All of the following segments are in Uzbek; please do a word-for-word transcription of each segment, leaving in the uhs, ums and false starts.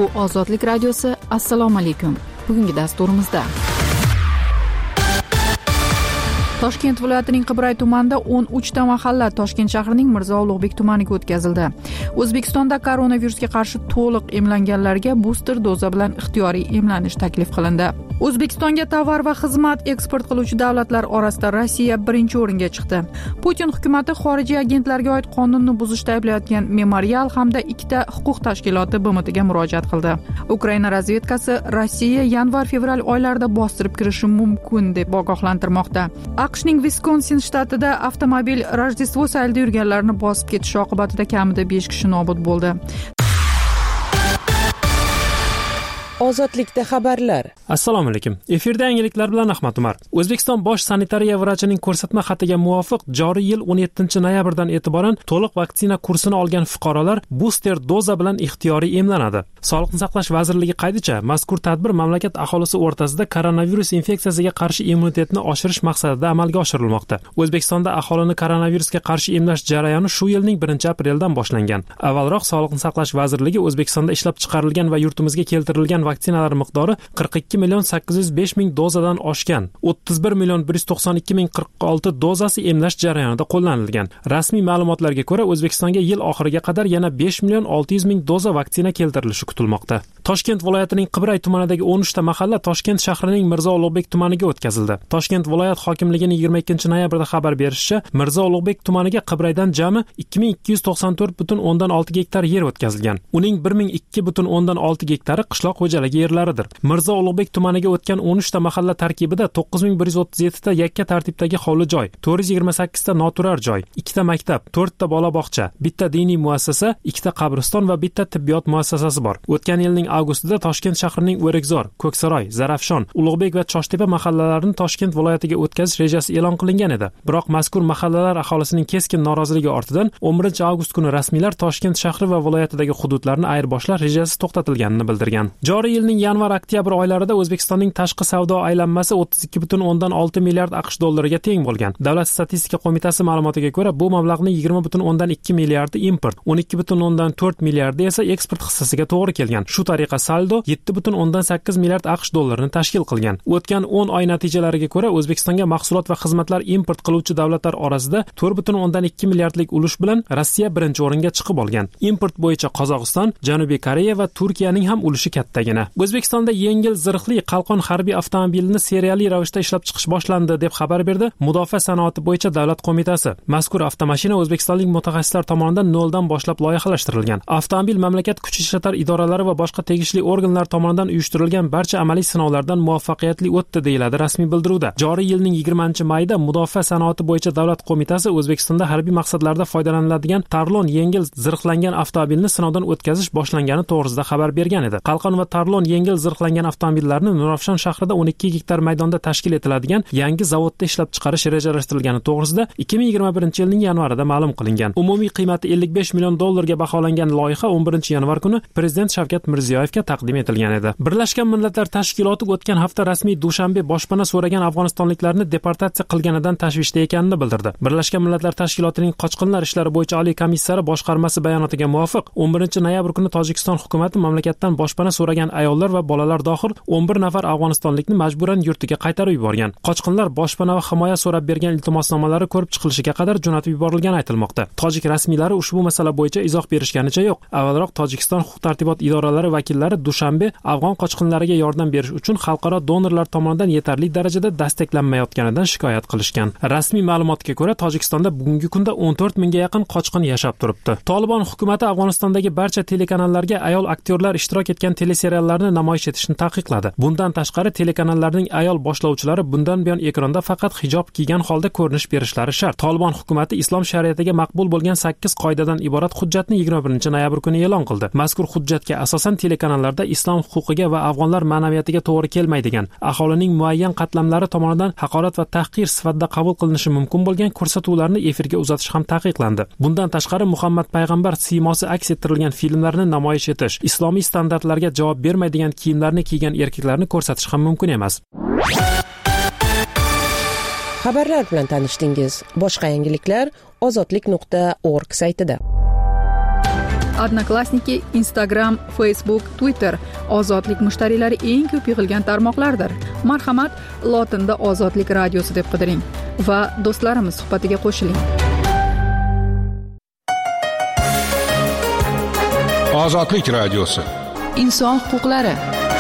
Bu Ozodlik radiosi. Assalomu alaykum. Bugungi dasturimizda Toshkent viloyatining Qibray tumanida o'n uchta mahalla Toshkent shahrining Mirzo Ulug'bek tumaniga o'tkazildi. O'zbekistonda koronavirusga qarshi to'liq emlanganlarga booster doza bilan ixtiyoriy emlanish taklif qilindi. O'zbekistonga tovar va xizmat eksport qiluvchi davlatlar orasida Rossiya birinchi o'ringa chiqdi. Putin hukumatı xorijiy agentlarga oid qonunni buzishda ayblayotgan Memorial hamda ikkita huquq tashkiloti B M Tga murojaat qildi. Ukraina razvedkasi Rossiya yanvar-fevral oylarida bostirib kirishi mumkin deb ogohlantirmoqda. AQShning Wisconsin shtatida avtomobil Rojdestvo saylida yurganlarni bosib ketishi oqibatida kamida besh kishi nobud bo'ldi. Ozodlikda xabarlar. Assalomu alaykum. Efirda yangiliklar bilan Ahmad Umar. O'zbekiston bosh sanitariya vrachining ko'rsatma xatiga muvofiq joriy yil o'n yettinchi noyabrdan e'tiboran to'liq vaksina kursini olgan fuqarolar booster doza bilan ixtiyoriy emlanadi. Sog'liqni saqlash vazirligi qaydicha, mazkur tadbir mamlakat aholisi o'rtasida koronavirus infeksiyasiga qarshi immunitetni oshirish maqsadida amalga oshirilmoqda. O'zbekistonda aholini koronavirusga qarshi emlash jarayoni shu yilning birinchi apreldan boshlangan. Avvalroq Sog'liqni saqlash vazirligi O'zbekistonda ishlab chiqarilgan va yurtimizga keltirilgan vaksinalar miqdori qirq ikki million sakkiz yuz besh ming dozadan oshgan. o'ttiz bir million bir yuz to'qson ikki ming qirq olti dozasi emlash jarayonida qo'llanilgan. Rasmiy ma'lumotlarga ko'ra, O'zbekistonga yil oxiriga qadar yana besh million olti yuz ming doza vaksina keltirilishi kutilmoqda. Toshkent viloyatining Qibray tumanidagi o'n uchta mahalla Toshkent shahrining Mirzo Ulug'bek tumaniga o'tkazildi. Toshkent viloyat hokimligining yigirma ikkinchi noyabrda xabar berishicha, Mirzo Ulug'bek tumaniga Qibraydan jami ikki ming ikki yuz to'qson to'rt butun o'ndan olti gektar yer o'tkazilgan. Uning bir ming ikki butun o'ndan olti gektari qishloq xo'jaligi yerlaridir. Mirzo Ulug'bek tumaniga o'tgan o'n uchta mahalla tarkibida to'qqiz ming bir yuz o'ttiz yettita yakka tartibdagi hovli joy, to'rt yuz yigirma sakkizta noturar joy, ikkita maktab, to'rtta bola bog'cha, bitta diniy muassasa, ikkita qabriston va bitta tibbiyot muassasasi bor. O'tgan yilning avgustida Toshkent shahrining O'rikzor, Ko'ksaroy, Zarafshon, Ulug'bek va Choshtepa mahallalarini Toshkent viloyatiga o'tkazish rejasi e'lon qilingan edi. Biroq mazkur mahallalar aholisining keskin noroziligi ortidan o'n birinchi avgust kuni rasmiylar Toshkent shahri va viloyatidagi hududlarni ayirboshlash rejasi to'xtatilganini bildirgan. Joriy yilning yanvar-oktyabr oylarida O'zbekistonning tashqi savdo aylanmasi o'ttiz ikki butun o'ndan olti milliard AQSh dollariga teng bo'lgan. Davlat statistika qo'mitasi ma'lumotiga ko'ra, bu mablag'ning yigirma butun o'ndan ikki milliardi import, o'n ikki butun o'ndan to'rt milliardi esa eksport hissasiga to'g'ri kelgan. Shu tariqa saldo yetti butun o'ndan sakkiz milliard AQSh dollarini tashkil qilgan. O'tgan o'n oy natijalariga ko'ra, O'zbekistonga mahsulot va xizmatlar import qiluvchi davlatlar orasida to'rt butun o'ndan ikki milliardlik ulush bilan Rossiya birinchi o'ringa chiqib olgan. Import bo'yicha Qozog'iston, Janubiy Koreya va Turkiyaning ham ulushi kattagina. O'zbekistonda yengil zirhli Qalqon harbiy avtomobilini seriyali ravishda ishlab chiqish boshlandi deb xabar berdi Mudofaa sanoati bo'yicha davlat qo'mitasi. Mazkur avtomashina o'zbekistonlik mutaxassislar tomonidan noldan boshlab loyihalashtirilgan. Avtomobil mamlakat kuch ishlatar idoralari va boshqa tegishli organlar tomonidan uyushtirilgan barcha amaliy sinovlardan muvaffaqiyatli o'tdi, deyiladi rasmiy bildiruvda. Joriy yilning yigirmanchi mayida Mudofaa sanoati bo'yicha davlat qo'mitasi O'zbekistonda harbiy maqsadlarda foydalaniladigan Tarlon yengil zirhlangan avtomobilni sinovdan o'tkazish boshlangani to'g'risida xabar bergan edi. Qalqon va Tarlon yengil zirhlangan avtomobillarni Nurafshon shahrida o'n ikki gektar maydonda tashkil etiladigan yangi zavodda ishlab chiqarish rejalashtirilgani to'g'risida ikki ming yigirma birinchi yilning yanvarida ma'lum qilingan. Umumiy qiymati ellik besh million dollarga baholangan loyiha o'n birinchi yanvar kuni Prezident Shavkat Mirziyoyevga taqdim etilgan edi. Birlashgan Millatlar Tashkiloti o'tgan hafta rasmiy Dushanbe boshpana so'ragan afg'onistonliklarni deportatsiya qilganidan tashvishda ekanini bildirdi. Birlashgan Millatlar Tashkilotining qochqinlar ishlari bo'yicha oliy komissari boshqarmasi bayonotiga muvofiq o'n birinchi noyabr kuni Tojikiston hukumatı mamlakatdan boshpana so'ragan ayollar va bolalar dohil o'n bir nafar afg'onistonlikni majburan yurtiga qaytarib yuborgan. Qochqinlar boshpana va himoya so'rab bergan iltimosnomalari ko'rib chiqilishiga qadar jo'natib yuborilgani aytilmoqda. Tojik rasmiylari ushbu masala bo'yicha izoh berishganicha yo'q. Avvalroq Tojikiston huquq-tartibot idoralari vakillari Dushanbe afg'on qochqinlariga yordam berish uchun xalqaro donorlar tomonidan yetarli darajada dastaklanmayotganidan shikoyat qilishgan. Rasmiy ma'lumotga ko'ra, Tojikistonda bugungi kunda o'n to'rt mingga yaqin qochqin yashab turibdi. Tolibon hukumatı Afg'onistondagi barcha telekanallarga ayol aktyorlar ishtirok etgan teleseriallarni namoyish etishni taqiqladi. Bundan tashqari telekanallarning ayol boshlovchilari bundan buyon ekranda faqat hijob kiygan holda ko'rinish berishlari shart. Tolibon hukumatı islom shariatiga maqbul bo'lgan sakkiz qoidadan iborat hujjatni yigirma birinchi noyabr kuni e'lon qildi. Mazkur hujjatga asosan telekanallarda islom huquqiga va afg'onlar ma'naviyatiga to'g'ri kelmaydigan, aholining muayyan qatlamlari tomonidan haqorat va tahqir sifatida qabul qilinishi mumkin bo'lgan ko'rsatuvlarni efirga uzatish ham taqiqlandi. Bundan tashqari Muhammad payg'ambar siymosi aks ettirilgan filmlarni namoyish etish, islomiy standartlarga javob bermaydigan kiyimlarni kiygan erkaklarni ko'rsatish ham mumkin emas. Xabarlar bilan tanishdingiz. Boshqa yangiliklar ozodlik nuqta org saytida. Odnoklassniki, Instagram, Facebook, Twitter ozodlik mushtariylari eng ko'p yig'ilgan tarmoqlardir. Marhamat, lotinda Ozodlik radiosi deb qidiring va do'stlarimiz suhbatiga qo'shiling. Ozodlik radiosi. Inson huquqlari.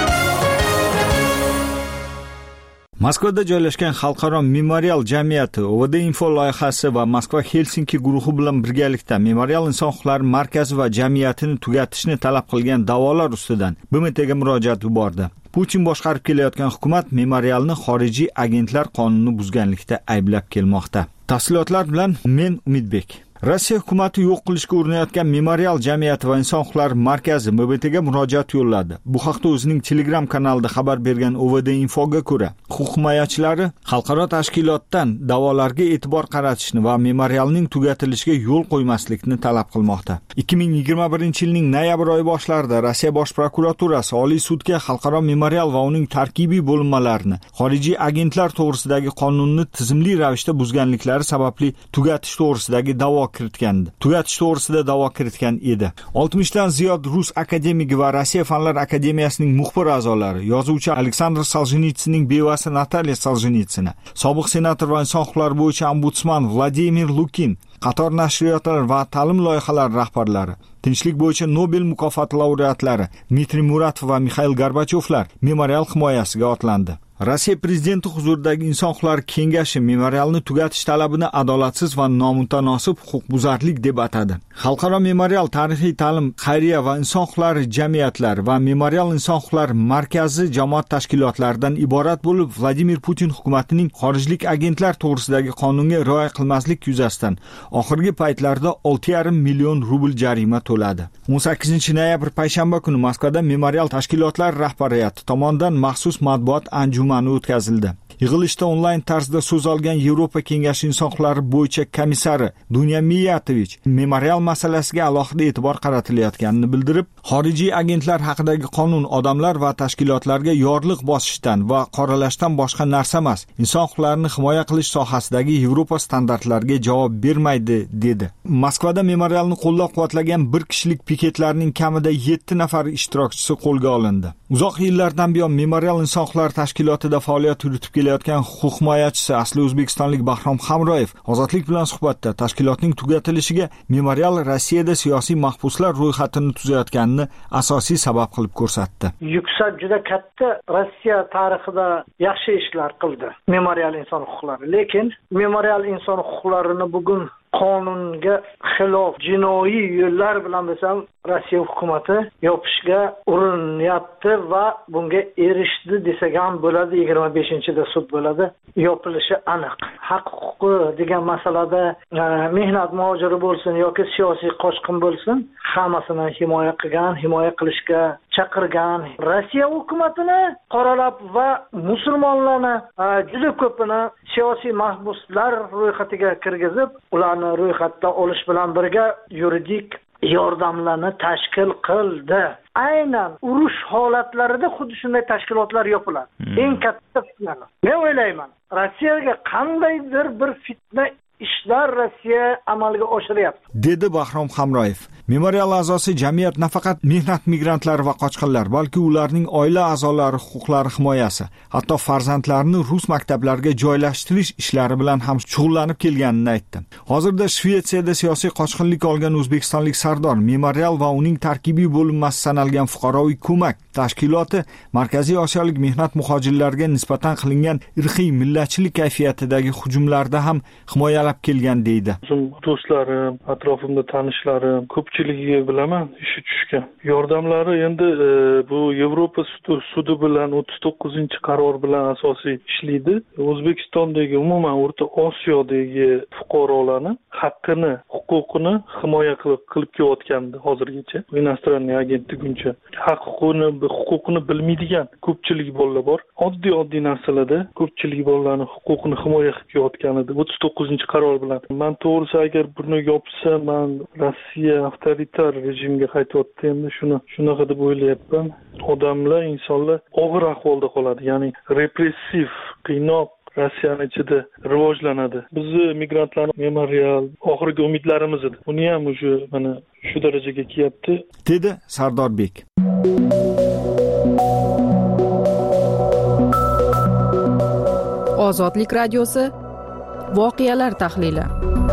Moskvada joylashgan Xalqaro memorial jamiyati O V D Info loyihasi va Moskva Helsinki guruhi bilan birgalikda Memorial inson huquqlari markazi va jamiyatini tugatishni talab qilgan da'volar ustidan B M Tga murojaat yubordi. Putin boshqarib kelayotgan hukumat memorialni xorijiy agentlar qonunini buzganlikda ayblab kelmoqda. Tafsilotlar bilan men Umidbek. Rossiya hukumati yo'q qilishga urinayotgan Memorial jamiyati va inson huquqlari markazi M B Tga murojaat yo'lladi. Bu haqda o'zining Telegram kanalida xabar bergan O V D Infoga ko'ra, huquq himoyachilari xalqaro tashkilotdan da'volarga e'tibor qaratishni va memorialning tugatilishiga yo'l qo'ymaslikni talab qilmoqda. ikki ming yigirma birinchi yilning noyabr oyi boshlarida Rossiya bosh prokuraturasi Oliy sudga xalqaro memorial va uning tarkibiy bo'linmalarini xorijiy agentlar to'g'risidagi qonunni tizimli ravishda buzganliklari sababli tugatish to'g'risidagi da'vo kiritgandi. Tugatish to'g'risida da'vo kiritgan edi. oltmishdan ziyod rus akademigi va Rossiya Fanlar akademiyasining muxbir a'zolari, yozuvchi Aleksandr Soljenitsynning bevasi Natalya Soljenitsina, sobiq senator va inson huquqlari bo'yicha ombudsman Vladimir Lukin, qator nashriyotlar va ta'lim loyihalari rahbarlari, tinchlik bo'yicha Nobel mukofoti laureatlari Dmitriy Muratov va Mixail Gorbachevlar memorial himoyasiga otlandi. Rossiya prezidenti huzuridagi inson huquqlari kengashi memorialni tugatish talabini adolatsiz va nomutanosib huquqbuzarlik deb atadi. Xalqaro memorial tarixiy ta'lim, xayriya va inson huquqlari jamiyatlari va Memorial inson huquqlari markazi jamoat tashkilotlaridan iborat bo'lib, Vladimir Putin hukumatining xorijlik agentlar to'g'risidagi qonunga rioya qilmaslik yuzasidan oxirgi paytlarda olti yarim million rubl jarima to'ladi. o'n sakkizinchi noyabr payshanba kuni Moskvada Memorial tashkilotlari rahbariyati tomonidan maxsus matbuot anjumani o'tkazildi. Yig'ilishda onlayn tarzda so'z olgan Yevropa Kengashi inson huquqlari bo'yicha komissari Dunya Miyatovich memorial masalasiga alohida e'tibor qaratilayotganini bildirib, xorijiy agentlar haqidagi qonun odamlar va tashkilotlarga yorliq bosishdan va qoralashdan boshqa narsa emas, inson huquqlarini himoya qilish sohasidagi Yevropa standartlariga javob bermaydi, dedi. Moskvada memorialni qo'llab-quvvatlagan bir kishilik piketlarning kamida yetti nafar ishtirokchisi qo'lga olindi. Uzoq yillardan buyon Memorial inson huquqlari tashkilotida faoliyat yuritib kelayotgan huquq himoyachisi asli o'zbekistonlik Bahrom Hamroyev Ozodlik bilan suhbatda tashkilotning tugatilishiga Memorial Rossiyada siyosiy mahbuslar ro'yxatini tuzayotganini asosiy sabab qilib ko'rsatdi. Yuksak juda katta Rossiya tarixida yaxshi ishlar qildi Memorial inson huquqlari, lekin Memorial inson huquqlarini bugun qonunga xilof jinoiy yo'llar bilan desam Rossiya hukumati yopishga urinyapti va bunga erishdi desak ham bo'ladi. yigirma beshinchida sud bo'ladi. Yopilishi aniq. Haq huquqi degan masalada mehnat muhojiri bo'lsin yoki siyosiy qochqin bo'lsin, hammasini himoya qilgan, himoya qilishga chaqirgan. Rossiya hukumatini qoralab va musulmonlarni juda ko'pini siyosiy mahbuslar ro'yxatiga kirgizib, ularni ro'yxatda olish bilan birga yuridik yordamlarni tashkil qildi. Aynan urush holatlarida xuddi shunday tashkilotlar yopiladi. Hmm. Eng katta fitna. Men o'ylayman, Rossiyaga qandaydir bir fitna ishlar Rossiya amalga oshiryapti, dedi Bahrom Hamroyev. Memorial a'zosi jamiyat nafaqat mehnat migrantlari va qochqinlar, balki ularning oila a'zolari huquqlari himoyasi, hatto farzandlarini rus maktablariga joylashtirish ishlari bilan ham shug'ullanib kelganini aytdi. Hozirda Shvetsiyada siyosiy qochqinlik olgan o'zbekistonlik Sardor Memorial va uning tarkibiy bo'linmasi sanalgan fuqaroviy ko'mak tashkiloti Markaziy Osiyolik mehnat muhojirlariga nisbatan qilingan irqiy millatchilik kayfiyatidagi hujumlarda ham himoyalab kelgan deydi. Do'stlarim, atrofimda tanishlarim ko'pchiligiga bilaman ishi tushgan. Yordamlari endi e, bu Yevropa sudi, sudi bilan o'ttiz to'qqizinchi qaror bilan asosiy ishlaydi. O'zbekistondagi umuman O'rta Osiyodagi fuqarolarni haqqini, huquqini himoya qilib qilib kelayotgandi hozirgacha. Inostraniy agentliguncha haq huquqini huquqini bilmaydigan ko'pchilik bolalar bor. Oddiy-oddiy narsalarda ko'pchilik bolalarning huquqini himoya qilib kelayotgan edi. o'ttiz to'qqizinchi qaror bilan. Men to'g'risi agar buni yopsa, men Rossiya avtoritar rejimga qaytyapti endi shuni shunaqa deb o'ylayapman. Odamlar, insonlar og'ir ahvolda qoladi. Ya'ni repressiv, qiynoq, Rossiyani ichida rivojlanadi. Bizni migrantlarning memorial oxirgi umidlarimiz edi. Uni ham o'sha mana shu darajaga kelyapti, dedi Sardorbek. Ozodlik radiosi voqealar tahlili.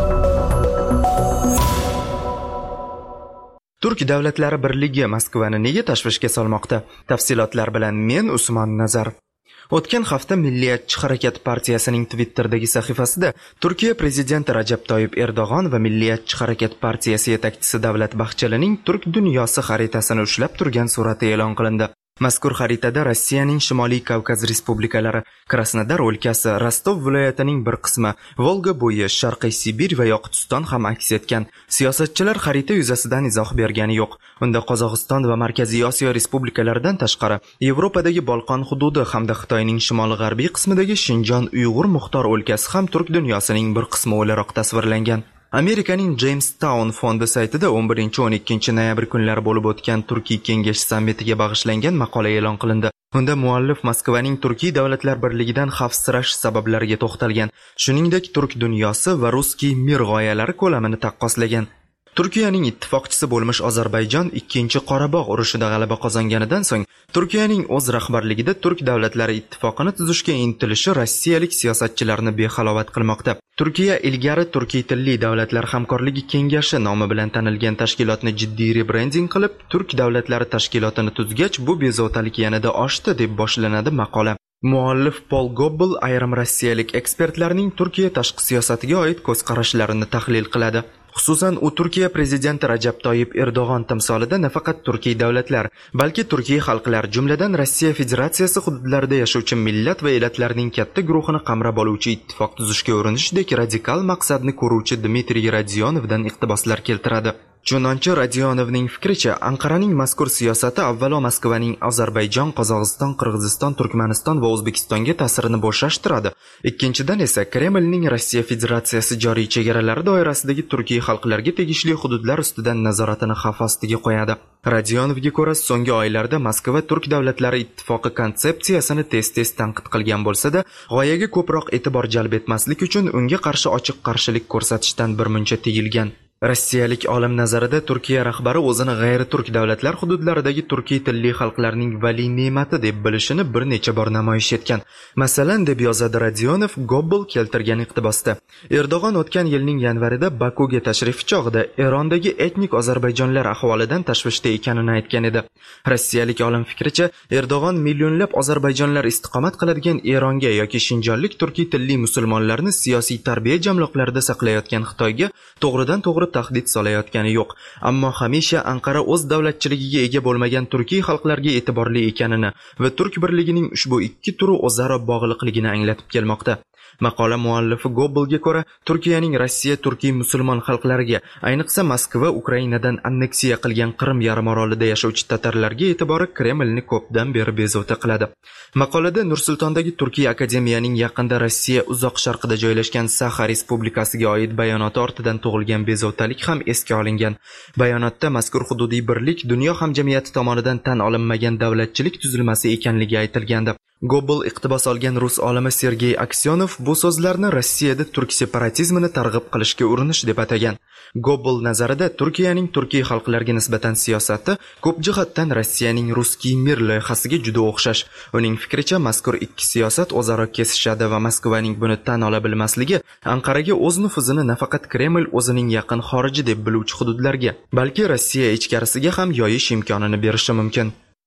Turk davlatlari birligi Moskvani nega tashvishga solmoqda? Tafsilotlar bilan men Usmon Nazarov. O'tgan hafta Milliyatchi harakat partiyasining Twitter'dagi sahifasida Turkiya prezidenti Rajab Toyyib Erdo'g'on va Milliyatchi harakat partiyasi yetakchisi Davlat Bahçelining Turk dunyosi xaritasini ushlab turgan surati e'lon qilindi. Mazkur xaritada Rossiyaning Shimoliy Kavkaz respublikalari, Krasnodar o'lkasi, Rostov viloyatining bir qismi, Volga bo'yi, Sharqiy Sibir va Yoqutiston ham aks etgan. Siyosatchilar xarita yuzasidan izoh bergani yo'q. Unda Qozog'iston va Markaziy Osiyo respublikalaridan tashqari Yevropadagi Bolqon hududi hamda Xitoyning shimoli-g'arbiy qismidagi Shinjon Uyg'ur muxtor o'lkasi ham Turk dunyosining bir qismi o'laroq tasvirlangan. Amerikaning Jamestown fondi saytida o'n birinchi o'n ikkinchi noyabr kunlari bo'lib o'tgan Turkiy kengash sammitiga bag'ishlangan maqola e'lon qilindi. Unda muallif Moskvaning Turkiy davlatlar birligidan xavfsirash sabablariga to'xtalgan, shuningdek Turk dunyosi va Ruskiy mir g'oyalari ko'lamini taqqoslagan. Turkiyaning ittifoqchisi bo'lmish Ozarbayjon ikkinchi Qorabog' urushida g'alaba qozonganidan so'ng Turkiyaning o'z rahbarligida Turk davlatlari ittifoqini tuzishga intilishi rossiyalik siyosatchilarni behalovat qilmoqda. Turkiya ilgari Turkiy tilli davlatlar hamkorligi kengashi nomi bilan tanilgan tashkilotni jiddiy rebrending qilib, Turk davlatlari tashkilotini tuzgach, bu bezovtalik yanada oshdi deb boshlanadi maqola. Muallif Paul Gobbel ayrim rossiyalik ekspertlarning Turkiya tashqi siyosatiga oid ko'z qarashlarini tahlil qiladi. Xususan, u Turkiya prezidenti Rajab Toyyib Erdo'g'on timsolida nafaqat Turkiy davlatlar, balki Turkiy xalqlar, jumladan Rossiya Federatsiyasi hududlarida yashovchi millat va elatlarning katta guruhini qamrab oluvchi ittifoq tuzishga urinishdek radikal maqsadni ko'ruvchi Dmitriy Radionovdan iqtiboslar keltiradi. Chunonchi Radionovning fikricha, Anqaraning mazkur siyosati avvalo Moskvaning Ozarbayjon, Qozog'iston, Qirg'iziston, Turkmaniston va O'zbekistonga ta'sirini bo'shashtiradi. Ikkinchidan esa Kremlning Rossiya Federatsiyasi joriy chegaralari doirasidagi Turkiy xalqlarga tegishli hududlar ustidan nazoratini xavf ostiga qo'yadi. Radionovga ko'ra, so'nggi oylarda Moskva Turk davlatlari ittifoqi konsepsiyasini tez-tez tanqid qilgan bo'lsa-da, g'oyaga ko'proq e'tibor jalb etmaslik uchun unga qarshi ochiq qarshilik ko'rsatishdan birmuncha tiyilgan. Rossiyalik olim nazarida Turkiya rahbari o'zini g'ayri-turk davlatlar hududlaridagi turkiy tilli xalqlarning vali ne'mati deb bilishini bir necha bor namoyish etgan. Masalan, deb yozadi Radionov Gobbel keltirgan iqtibosda. Erdo'g'on o'tgan yilning yanvarida Bakuga tashrifi chog'ida Erondagi etnik ozarbayjonlar ahvolidan tashvishda ekanini aytgan edi. Rossiyalik olim fikricha, Erdo'g'on millionlab ozarbayjonlar istiqomat qiladigan Eronga yoki shinjonlik turkiy tilli musulmonlarni siyosiy tarbiya jamloqlarida saqlayotgan Xitoyga to'g'ridan to'g'ri tahdid solayotgani yo'q, ammo hamisha Anqara o'z davlatchiligiga ega bo'lmagan turkiy xalqlarga e'tiborli ekanini va Turk birligining ushbu ikki turi o'zaro bog'liqligini anglatib kelmoqda. Maqola muallifi Gobbelga ko'ra, Turkiyaning Rossiya turkiy musulmon xalqlariga, ayniqsa Moskva Ukrainadan anneksiya qilgan Qrim yarimorolida yashovchi tatarlarga e'tibori Kremlni ko'pdan beri bezovta qiladi. Maqolada Nur-Sultondagi Turkiy akademiyaning yaqinda Rossiya uzoq sharqida joylashgan Saxa respublikasiga oid bayonoti ortidan tug'ilgan bezovtalik ham esga olingan. Bayonotda mazkur hududiy birlik dunyo hamjamiyati tomonidan tan olinmagan davlatchilik tuzilmasi ekanligi aytilgandi. Gobbel iqtibos olgan rus olimi Sergey Aksyonov bu so'zlarni Rossiyada turk separatizmini targ'ib qilishga urinish deb atagan. Gobbel nazarida Turkiyaning turkiy xalqlarga nisbatan siyosati ko'p jihatdan Rossiyaning Ruskiy mir loyihasiga juda o'xshash. Uning fikricha, mazkur ikki siyosat o'zaro kesishadi va Moskvaning buni tan ola bilmasligi Anqaraga o'z nufuzini nafaqat Kreml o'zining yaqin xoriji deb biluvchi hududlarga, balki Rossiya ichkarisiga ham yoyish imkonini berishi mumkin.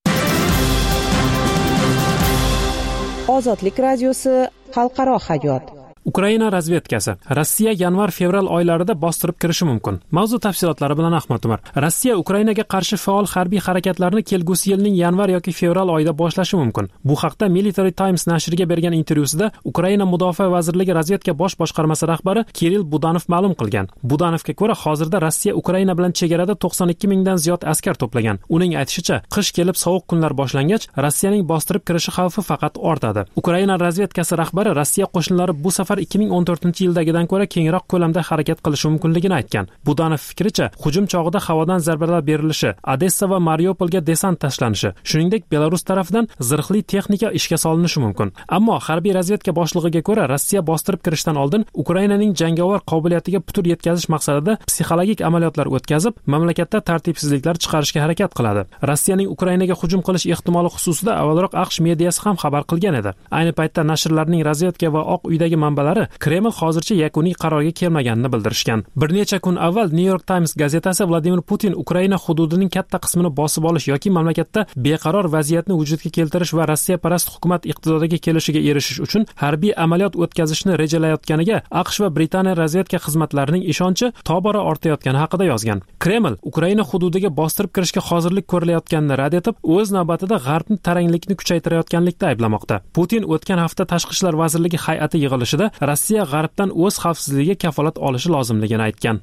Ozodlik radiosi xalqaro hayot. Ukraina razvedkasi Rossiya yanvar-fevral oylarida bostirib kirishi mumkin. Mavzu tafsilotlari bilan Ahmad Umar. Rossiya Ukrainaga qarshi faol harbiy harakatlarni kelgusi yilning yanvar yoki fevral oyida boshlashi mumkin. Bu haqda Military Times nashriga bergan intervyusida Ukraina Mudofaa vazirligi razvedka bosh boshqarmasi rahbari Kirill Budanov ma'lum qilgan. Budanovga ko'ra, hozirda Rossiya Ukraina bilan chegarada to'qson ikki mingdan ziyod askar to'plagan. Uning aytishicha, qish kelib sovuq kunlar boshlangach, Rossiyaning bostirib kirishi xavfi faqat ortadi. Ukraina razvedkasi rahbari Rossiya qo'shinlari bu safar safar ikki ming o'n to'rtinchi yildagidan ko'ra kengroq ko'lamda harakat qilishi mumkinligini aytgan. Budanov fikricha, hujum chog'ida havodan zarbalar berilishi, Odessa va Mariupolga desant tashlanishi, shuningdek Belarus tarafidan zirhli texnika ishga solinishi mumkin. Ammo harbiy razvedka boshlig'iga ko'ra, Rossiya bostirib kirishdan oldin Ukrainaning jangovar qobiliyatiga putur yetkazish maqsadida psixologik amaliyotlar o'tkazib, mamlakatda tartibsizliklar chiqarishga harakat qiladi. Rossiyaning Ukrainaga hujum qilish ehtimoli xususida avvalroq AQSh mediyasi ham xabar qilgan edi. Ayni paytda nashrlarning razvedka va Oq uydagi manbalari Kreml hozircha yakuniy qarorga kelmaganini bildirishgan. Bir necha kun avval New York Times gazetasi Vladimir Putin Ukraina hududining katta qismini bosib olish yoki mamlakatda beqaror vaziyatni vujudga keltirish va Rossiya parast hukumat iqtidoriga kelishiga erishish uchun harbiy amaliyot o'tkazishni rejalayotganiga AQSh va Britaniya razvedka xizmatlarining ishonchi tobora ortayotgani haqida yozgan. Kreml Ukraina hududiga bostirib kirishga hozirlik ko'rilayotganini rad etib, o'z navbatida G'arbni taranglikni kuchaytirayotganlikda ayblamoqda. Putin o'tgan hafta Tashqi ishlar vazirligi hay'ati yig'ilishida Rossiya G'arbdan o'z xavfsizligiga kafolat olishi lozimligini aytgan.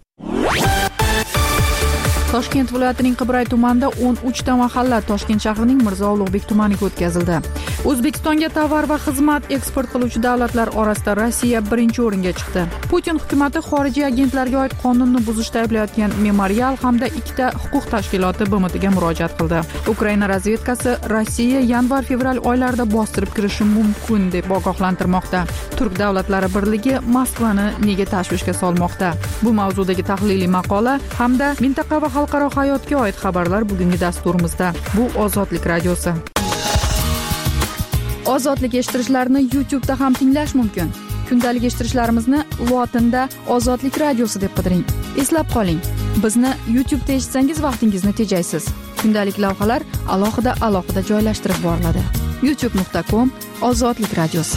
Toshkent viloyatining Qibray tumanida o'n uchta mahalla Toshkent shahrining Mirzo Ulug'bek tumaniga o'tkazildi. O'zbekistonga tovar va xizmat eksport qiluvchi davlatlar orasida Rossiya birinchi o'ringa chiqdi. Putin hukumatı xorijiy agentlarga oid qonunni buzishda ayblayotgan Memorial hamda ikkita huquq tashkiloti B M Tga murojaat qildi. Ukraina razvedkasi Rossiya yanvar-fevral oylarida bostirib kirishi mumkin deb ogohlantirmoqda. Turk davlatlari birligi Moskvani nega tashvishga solmoqda? Bu mavzudagi tahliliy maqola hamda mintaqa va xalqaro hayotga oid xabarlar bugungi dasturimizda. Bu Ozodlik radiosi. Ozodlik eshittirishlarni YouTube da ham tinglash mumkin. Kundalik eshittirishlarimizni lotinda Ozodlik radiosi deb qidiring. Eslab qoling, bizni YouTube da eshitsangiz vaqtingizni tejaysiz. Kundalik lavhalar alohida alohida joylashtirib boriladi. youtube nuqta com Ozodlik radiosi.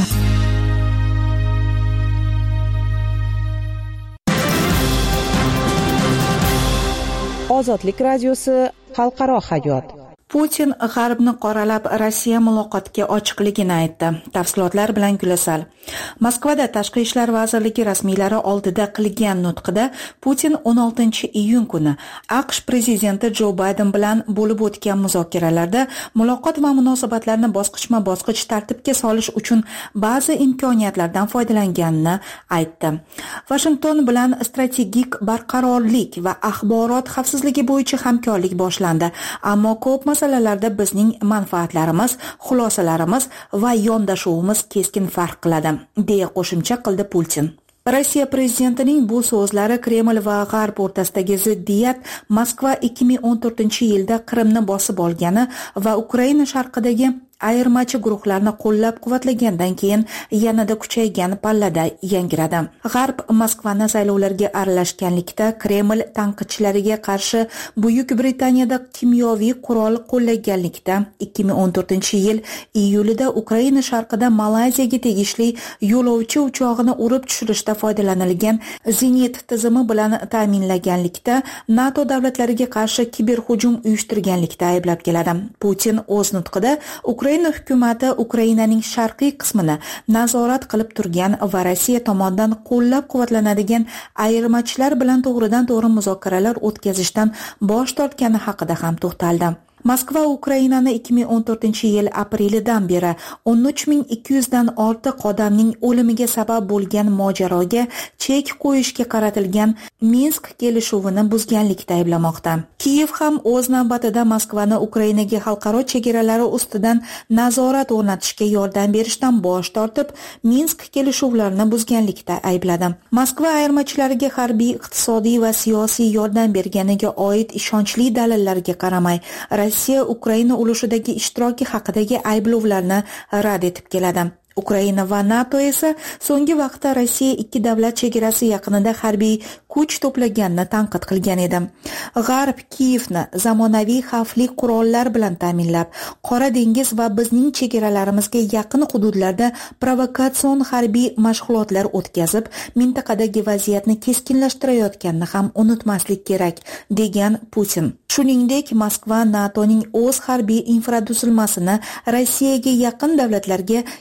Ozodlik radiosi xalqaro hayot. Putin G'arbni qoralab Rossiya muloqotga ochiqligini aytdi. Tafsilotlar bilan Gulasal. Moskvada Tashqi ishlar vazirligi rasmiylari oldida qilgan nutqida Putin o'n oltinchi iyun kuni AQSh prezidenti Jo Bayden bilan bo'lib o'tgan muzokaralarda muloqot va munosabatlarni bosqichma-bosqich tartibga solish uchun ba'zi imkoniyatlardan foydalanganini aytdi. Washington bilan strategik barqarorlik va axborot xavfsizligi bo'yicha hamkorlik boshlandi, ammo ko'p masalalarda bizning manfaatlarimiz, xulosalarimiz va yondashuvimiz keskin farq qiladi, deya qo'shimcha qildi Putin. Rossiya prezidentining bu so'zlari Kreml va G'arb o'rtasidagi ziddiyat Moskva ikki ming o'n to'rtinchi yilda Qrimni bosib olgani va Ukraina sharqidagi ayirmachi guruhlarni qo'llab-quvvatlagandan keyin yanada kuchaygan pallada yangiradi. G'arb Moskvani saylovlarga aralashganlikda Kreml tanqidchilariga qarshi Buyuk Britaniyada kimyoviy qurol qo'llaganlikda ikki ming o'n to'rtinchi yil iyulida Ukraina sharqida Malayziyaga tegishli yo'lovchi uchog'ini urib tushirishda foydalanilgan zenit tizimi bilan ta'minlaganlikda NATO davlatlariga qarshi kiberhujum uyushtirganlikda ayblab keladi. Putin o'z nutqida Ukraina hukumati Ukrainaning sharqiy qismini nazorat qilib turgan va Rossiya tomonidan qo'llab-quvvatlanadigan ayirmachilar bilan to'g'ridan-to'g'ri muzokaralar o'tkazishdan bosh tortgani haqida ham to'xtaldi. Moskva Ukrainani ikki ming o'n to'rtinchi yil aprelidan beri o'n uch ming ikki yuz dan ortiq odamning o'limiga sabab bo'lgan mojaroga chek qo'yishga qaratilgan Minsk kelishuvini buzganlikda ayblamoqda. Kiyev ham o'z navbatida Moskvani Ukrainaga xalqaro chegaralari ustidan nazorat o'rnatishga yordam berishdan bosh tortib, Minsk kelishuvlarini buzganlikda aybladi. Moskva ayirmachilariga harbiy, iqtisodiy va siyosiy yordam berganiga oid ishonchli dalillarga qaramay, Rossiya Ukraina urushidagi ishtiroki haqidagi ayblovlarni rad etib keladi. Ukraina va NATO esa so'nggi vaqtda Rossiya ikki davlat chegarasi yaqinida harbiy kuch to'plaganini tanqid qilgan edi. G'arb Kiyevni zamonaviy xavfli qurollar bilan ta'minlab, Qora dengiz va bizning chegaralarimizga yaqin hududlarda provokatsion harbiy mashg'ulotlar o'tkazib, mintaqadagi vaziyatni keskinlashtirayotganini ham unutmaslik kerak, degan Putin. Shuningdek, Moskva NATOning o'z harbiy infratuzilmasini Rossiyaga yaqin davlatlarga kengaytirishga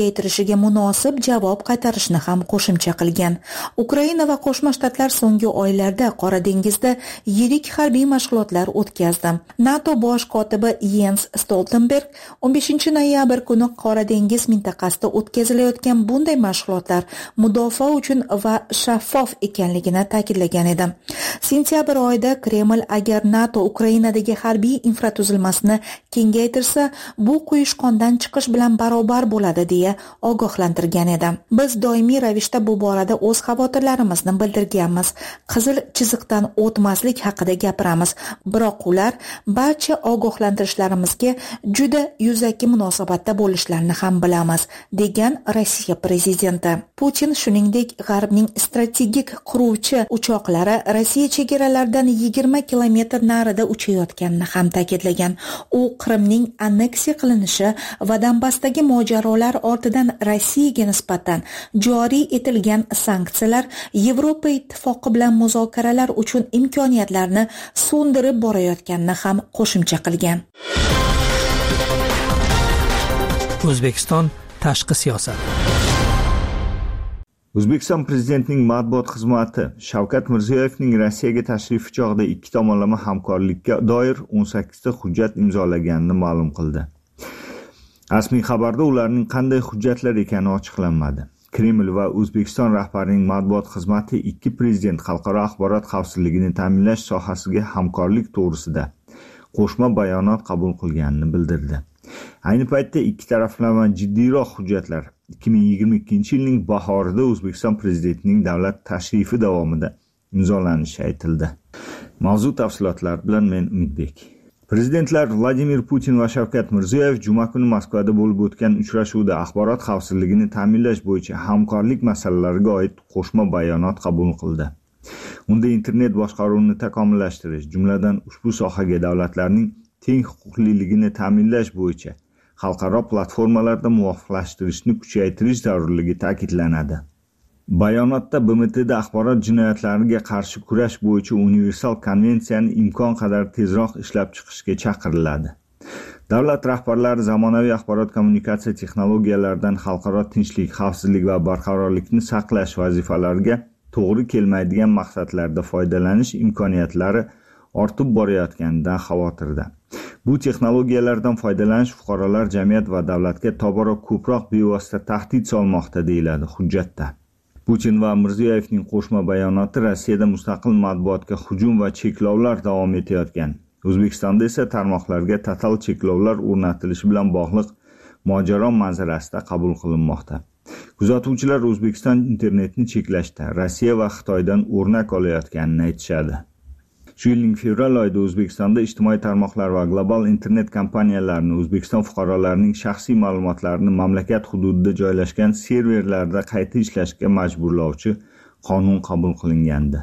kengaytirishiga munosib javob qaytarishni ham qo'shimcha qilgan. Ukraina va Qo'shma Shtatlar so'nggi oylarda Qora dengizda yirik harbiy mashg'ulotlar o'tkazdi. NATO bosh kotibi Jens Stoltenberg o'n beshinchi noyabr kuni Qora dengiz mintaqasida o'tkazilayotgan bunday mashg'ulotlar mudofaa uchun va shaffof ekanligini ta'kidlagan edi. Sentyabr oyida Kreml agar NATO Ukrainadagi harbiy infratuzilmasini kengaytirsa, bu quyushqondan chiqish bilan barobar bo'ladi deya ogohlantirgan edi. Biz doimiy ravishda bu borada o'z xavotirlarimizni bildirganmiz. Qizil chiziqdan o'tmaslik haqida gapiramiz, biroq ular barcha ogohlantirishlarimizga juda yuzaki munosabatda bo'lishlarini ham bilamiz, degan Rossiya prezidenti. Putin shuningdek G'arbning strategik quruvchi uchoqlari Rossiya chegaralaridan yigirma kilometr narida uchayotganini ham ta'kidlagan. U Qrimning anneksiya qilinishi va Donbassdagi mojarolar ortidan Rossiyaga nisbatan joriy etilgan sanksiyalar Yevropa ittifoqi bilan muzokaralar uchun imkoniyatlarni so'ndirib borayotganini ham qo'shimcha qilgan. O'zbekiston tashqi siyosat. O'zbekiston prezidentining matbuot xizmati Shavkat Mirziyoyevning Rossiyaga tashrifi chog'ida ikki tomonlama hamkorlikka doir o'n sakkizta hujjat imzolaganini ma'lum qildi. Rasmiy xabarda ularning qanday hujjatlar ekani ochiqlanmadi. Kreml va O'zbekiston rahbarining matbuot xizmati ikki prezident xalqaro axborot xavfsizligini ta'minlash sohasiga hamkorlik to'g'risida qo'shma bayonot qabul qilganini bildirdi. Ayni paytda ikki taraflama jiddiyroq hujjatlar ikki ming yigirma ikkinchi yilning bahorida O'zbekiston prezidentining davlat tashrifi davomida imzolanishi aytildi. Mavzu tafsilotlar bilan men Umidbek. Prezidentlar Vladimir Putin va Shavkat Mirziyoyev juma kuni Moskvada bo'lib o'tgan uchrashuvda axborot xavfsizligini ta'minlash bo'yicha hamkorlik masalalariga oid qo'shma bayonot qabul qildi. Unda internet boshqaruvini takomillashtirish, jumladan ushbu sohaga davlatlarning teng huquqliligini ta'minlash bo'yicha xalqaro platformalarda muvofiqlashtirishni kuchaytirish zarurligi ta'kidlanadi. Bayonotda B M T'da axborot jinoyatlariga qarshi kurash bo'yicha universal konvensiyani imkon qadar tezroq ishlab chiqishga chaqiriladi. Davlat rahbarlari zamonaviy axborot kommunikatsiya texnologiyalaridan xalqaro tinchlik, xavfsizlik va barqarorlikni saqlash vazifalariga to'g'ri kelmaydigan maqsadlarda foydalanish imkoniyatlari ortib borayotganidan xavotirda. Bu texnologiyalardan foydalanish fuqarolar, jamiyat va davlatga tobora ko'proq bevosita tahdid solmoqda, deyiladi hujjatda. Putin va Mirziyoyevning qo'shma bayonoti Rossiyada mustaqil matbuotga hujum va cheklovlar davom etayotgan. O'zbekistonda esa tarmoqlarga total cheklovlar o'rnatilishi bilan bog'liq mojaro manzarasida qabul qilinmoqda. Kuzatuvchilar O'zbekiston internetni cheklashda Rossiya va Xitoydan o'rnak olayotganini aytishadi. Shu yilning fevral oyida O'zbekistonda ijtimoiy tarmoqlar va global internet kompaniyalarini O'zbekiston fuqarolarining shaxsiy ma'lumotlarini mamlakat hududida joylashgan serverlarda qayta ishlashga majburlovchi qonun qabul qilingandi.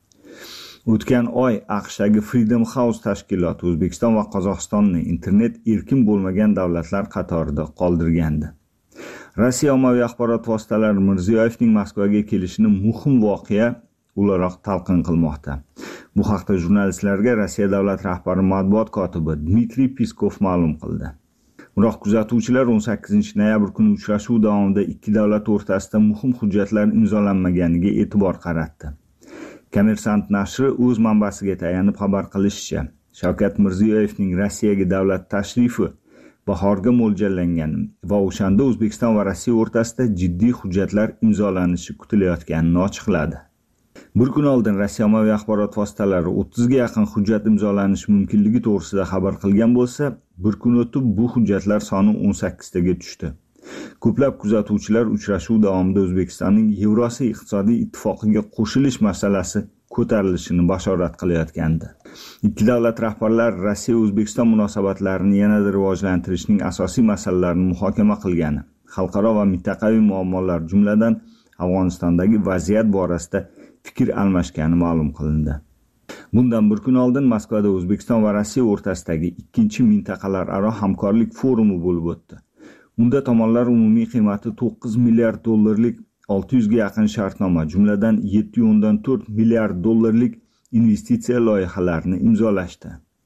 O'tgan oy AQShdagi Freedom House tashkiloti O'zbekiston va Qozog'istonni internet erkin bo'lmagan davlatlar qatorida qoldirgandi. Rossiya ommaviy axborot vositalari Mirziyoyevning Moskvaga kelishini muhim voqea o'laroq talqin qilmoqda. Bu haqda jurnalistlarga Rossiya davlat rahbari matbuot kotibi Dmitriy Peskov ma'lum qildi. Biroq kuzatuvchilar o'n sakkizinchi noyabr kuni uchrashuv davomida ikki davlat o'rtasida muhim hujjatlar imzolanmaganiga e'tibor qaratdi. Kommersant nashri o'z manbasiga tayanib xabar qilishicha, Shavkat Mirziyoyevning Rossiyaga davlat tashrifi bahorga mo'ljallangan va o'shanda O'zbekiston va Rossiya o'rtasida jiddiy hujjatlar imzolanishi kutilayotganini ochiqladi. Bir kun oldin Rossiya ommaviy axborot vositalari o'ttizga yaqin hujjat imzolanishi mumkinligi to'g'risida xabar qilgan bo'lsa, bir kun o'tib bu hujjatlar soni o'n sakkiztaga tushdi. Ko'plab kuzatuvchilar uchrashuv davomida O'zbekistonning Yevrosiyo iqtisodiy ittifoqiga qo'shilish masalasi ko'tarilishini bashorat qilayotgandi. Ikki davlat rahbarlari Rossiya O'zbekiston munosabatlarini yanada rivojlantirishning asosiy masalalarini muhokama qilgani, xalqaro va mintaqaviy muammolar, jumladan Afg'onistondagi vaziyat borasida fikr almashgani ma'lum qilindi. Bundan bir kun oldin Moskvada O'zbekiston va Rossiya o'rtasidagi ikkinchi mintaqalararo hamkorlik forumi bo'lib o'tdi. Unda tomonlar umumiy qiymati to'qqiz milliard dollarlik olti yuzga yaqin shartnoma, jumladan yetti nuqta to'rt milliard dollarlik investitsiya loyihalarini imzolashdi.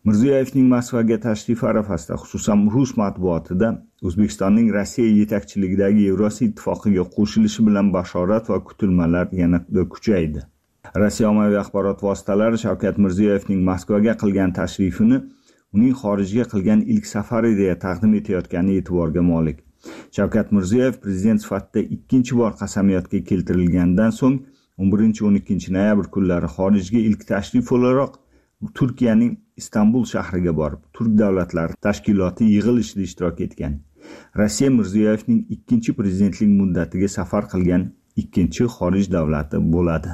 Mirziyoyevning Moskvaga tashrifi arafasida, xususan rus matbuotida O'zbekistonning Rossiya yetakchiligidagi Yevrosiyo ittifoqiga qo'shilishi bilan bashorat va kutilmalar yanada kuchaydi. Rossiya ommaviy axborot vositalari Shavkat Mirziyoyevning Moskvaga qilgan tashrifini uning xorijga qilgan ilk safari deya taqdim etayotgani e'tiborga molik. Shavkat Mirziyoyev prezident sifatida ikkinchi bor qasamyodga keltirilgandan so'ng o'n birinchi o'n ikkinchi noyabr kunlari xorijga ilk tashrif o'laroq Turkiyaning Istanbul shahriga borib, Turk davlatlari tashkiloti yig'ilishida ishtirok etgan. Rossiya Mirziyoyevning ikkinchi prezidentlik muddatiga safar qilgan ikkinchi xorij davlati bo'ladi.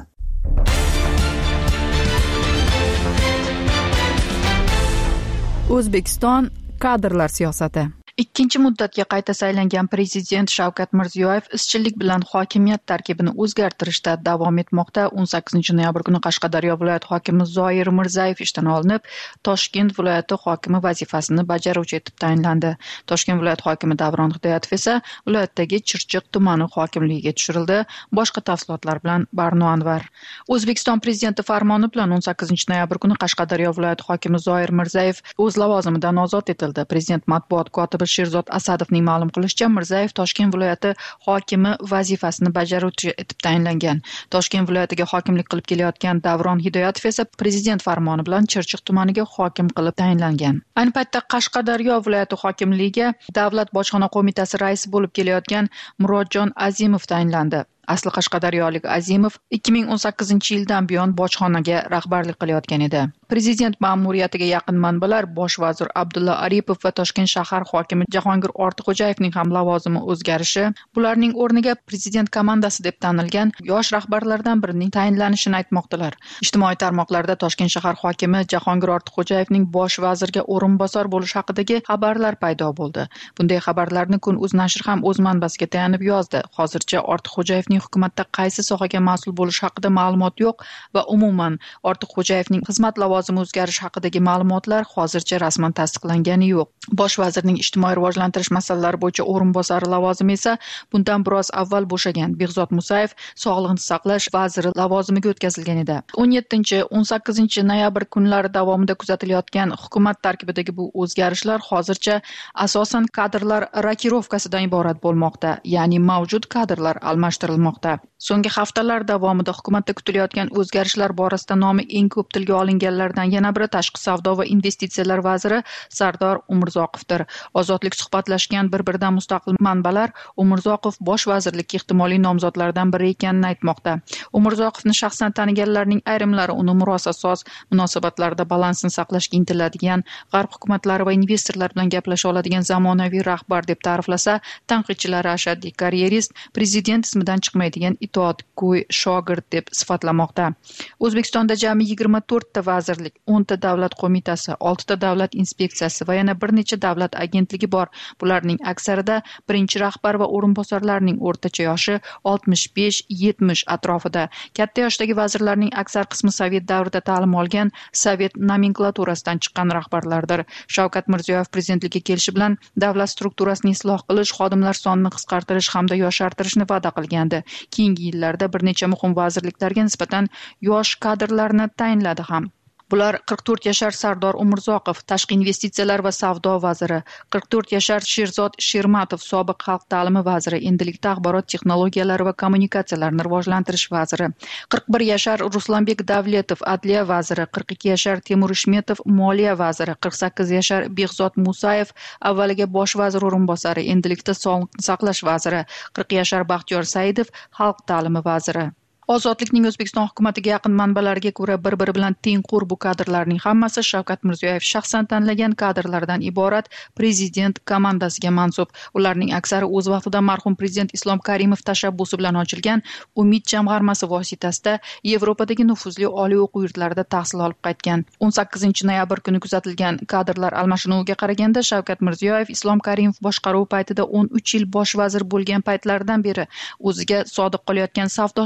O'zbekiston kadrlar siyosati. Ikkinchi muddatga qayta saylangan prezident Shavkat Mirziyoyev izchillik bilan hokimiyat tarkibini o'zgartirishda davom etmoqda. o'n sakkizinchi noyabr kuni Qashqadaryo viloyati hokimi Zoir Mirzayev ishdan olinib, Toshkent viloyati hokimi vazifasini bajaruvchi etib tayinlandi. Toshkent viloyati hokimi Davron Hidoyatov esa viloyatdagi Chirchiq tumani hokimligiga tushirildi. Boshqa tafsilotlar bilan Barno Anvar. O'zbekiston prezidenti farmoni bilan o'n sakkizinchi noyabr kuni Qashqadaryo viloyati hokimi Zoir Mirzayev o'z lavozimidan ozod etildi. Prezident matbuot kotibi Sherzod Asadovning ma'lum qilishicha, Mirzayev Toshkent viloyati hokimi vazifasini bajaruvchi etib tayinlangan. Toshkent viloyatiga hokimlik qilib kelayotgan Davron Hidoyatov esa prezident farmoni bilan Chirchiq tumaniga hokim qilib tayinlangan. Ayni paytda Qashqadaryo viloyati hokimligiga Davlat bojxona qo'mitasi raisi bo'lib kelayotgan Murodjon Azimov tayinlandi. Asli qashqadaryolik Azimov ikki ming o'n sakkizinchi yildan buyon bojxonaga rahbarlik qilayotgan edi. Prezident ma'muriyatiga yaqin manbalar Bosh vazir Abdulla Aripov va Toshkent shahar hokimi Jahongir Ortiqxo'jayevning ham lavozimi o'zgarishi, bularning o'rniga prezident komandasi deb tanilgan yosh rahbarlardan birining tayinlanishini aytmoqdalar. Ijtimoiy tarmoqlarda Toshkent shahar hokimi Jahongir Ortiqxo'jayevning bosh vazirga o'rinbosar bo'lishi haqidagi xabarlar paydo bo'ldi. Bunday xabarlarni Kun.uz nashri ham o'z manbasiga tayanib yozdi. Hozircha Ortiqxo'jayevning hukumatda qaysi sohaga mas'ul bo'lishi haqida ma'lumot yo'q va umuman Ortiqxo'jayevning xizmat lavozimi o'zgarishi haqidagi ma'lumotlar hozircha rasman tasdiqlangani yo'q. Bosh vazirning ijtimoiy rivojlantirish masalalari bo'yicha o'rinbosari lavozimi esa bundan biroz avval bo'shagan. Behzod Musayev sog'liqni saqlash vaziri lavozimiga o'tkazilgan edi. o'n yettinchi o'n sakkizinchi noyabr kunlari davomida kuzatilayotgan hukumat tarkibidagi bu o'zgarishlar hozircha asosan kadrlar rokirovkasidan iborat bo'lmoqda, ya'ni mavjud kadrlar almashtirilmoqda. So'nggi haftalar davomida hukumatda kutilayotgan o'zgarishlar borasida nomi eng ko'p tilga olinganlardan yana biri tashqi savdo va investitsiyalar vaziri Sardor Umurzoqovdir. Ozodlik suhbatlashgan bir-biridan mustaqil manbalar Umurzoqov bosh vazirlikka ehtimoliy nomzodlardan biri ekanini aytmoqda. Umurzoqovni shaxsan taniganlarning ayrimlari uni murosasoz munosabatlarda balansni saqlashga intiladigan, g'arb hukumatlari va investorlar bilan gaplasha oladigan zamonaviy rahbar deb ta'riflasa, tanqidchilari ashaddiy karyerist, prezident ismidan chiqmaydigan itoatgo'y shogird deb sifatlamoqda. O'zbekistonda jami yigirma to'rtta vazirlik, o'nta davlat qo'mitasi, oltita davlat inspeksiyasi va yana bir necha davlat agentligi bor. Bularning aksarida birinchi rahbar va o'rinbosarlarning o'rtacha yoshi oltmish besh yetmish atrofida. Katta yoshdagi vazirlarning aksar qismi Sovet davrida ta'lim olgan, Sovet nomenklaturasidan chiqqan rahbarlardir. Shavkat Mirziyoyev prezidentlikka kelishi bilan davlat strukturasini isloh qilish, xodimlar sonini qisqartirish hamda yoshartirishni va'da qilgandi. Keyingi yillarda bir necha muhim vazirliklarga nisbatan yosh kadrlarni tayinladi ham. Bular qirq to'rt yashar Sardor Umurzoqov, tashqi investitsiyalar va savdo vaziri, qirq to'rt yashar Sherzod Shermatov, sobiq xalq ta'limi vaziri, endilikda axborot texnologiyalari va kommunikatsiyalarini rivojlantirish vaziri, qirq bir yashar Ruslanbek Davletov, adliya vaziri, qirq ikki yashar Temur Ishmetov, moliya vaziri, qirq sakkiz yashar Behzod Musayev, avvaliga bosh vazir o'rinbosari, endilikda sog'liqni saqlash vaziri, qirq yashar Baxtiyor Saidov, xalq ta'limi vaziri. Ozodlikning O'zbekiston hukumatiga yaqin manbalariga ko'ra, bir-biri bilan tengqur bu kadrlarning hammasi Shavkat Mirziyoyev shaxsan tanlagan kadrlardan iborat prezident komandasiga mansub. Ularning aksari o'z vaqtida marhum prezident Islom Karimov tashabbusi bilan ochilgan Umid jamg'armasi vositasida Yevropadagi nufuzli oliy o'quv yurtlarida tahsil olib qaytgan. o'n sakkizinchi noyabr kuni kuzatilgan kadrlar almashinuviga qaraganda Shavkat Mirziyoyev Islom Karimov boshqaruvi paytida o'n uch yil bosh vazir bo'lgan paytlaridan beri o'ziga sodiq qolayotgan safdoshlarini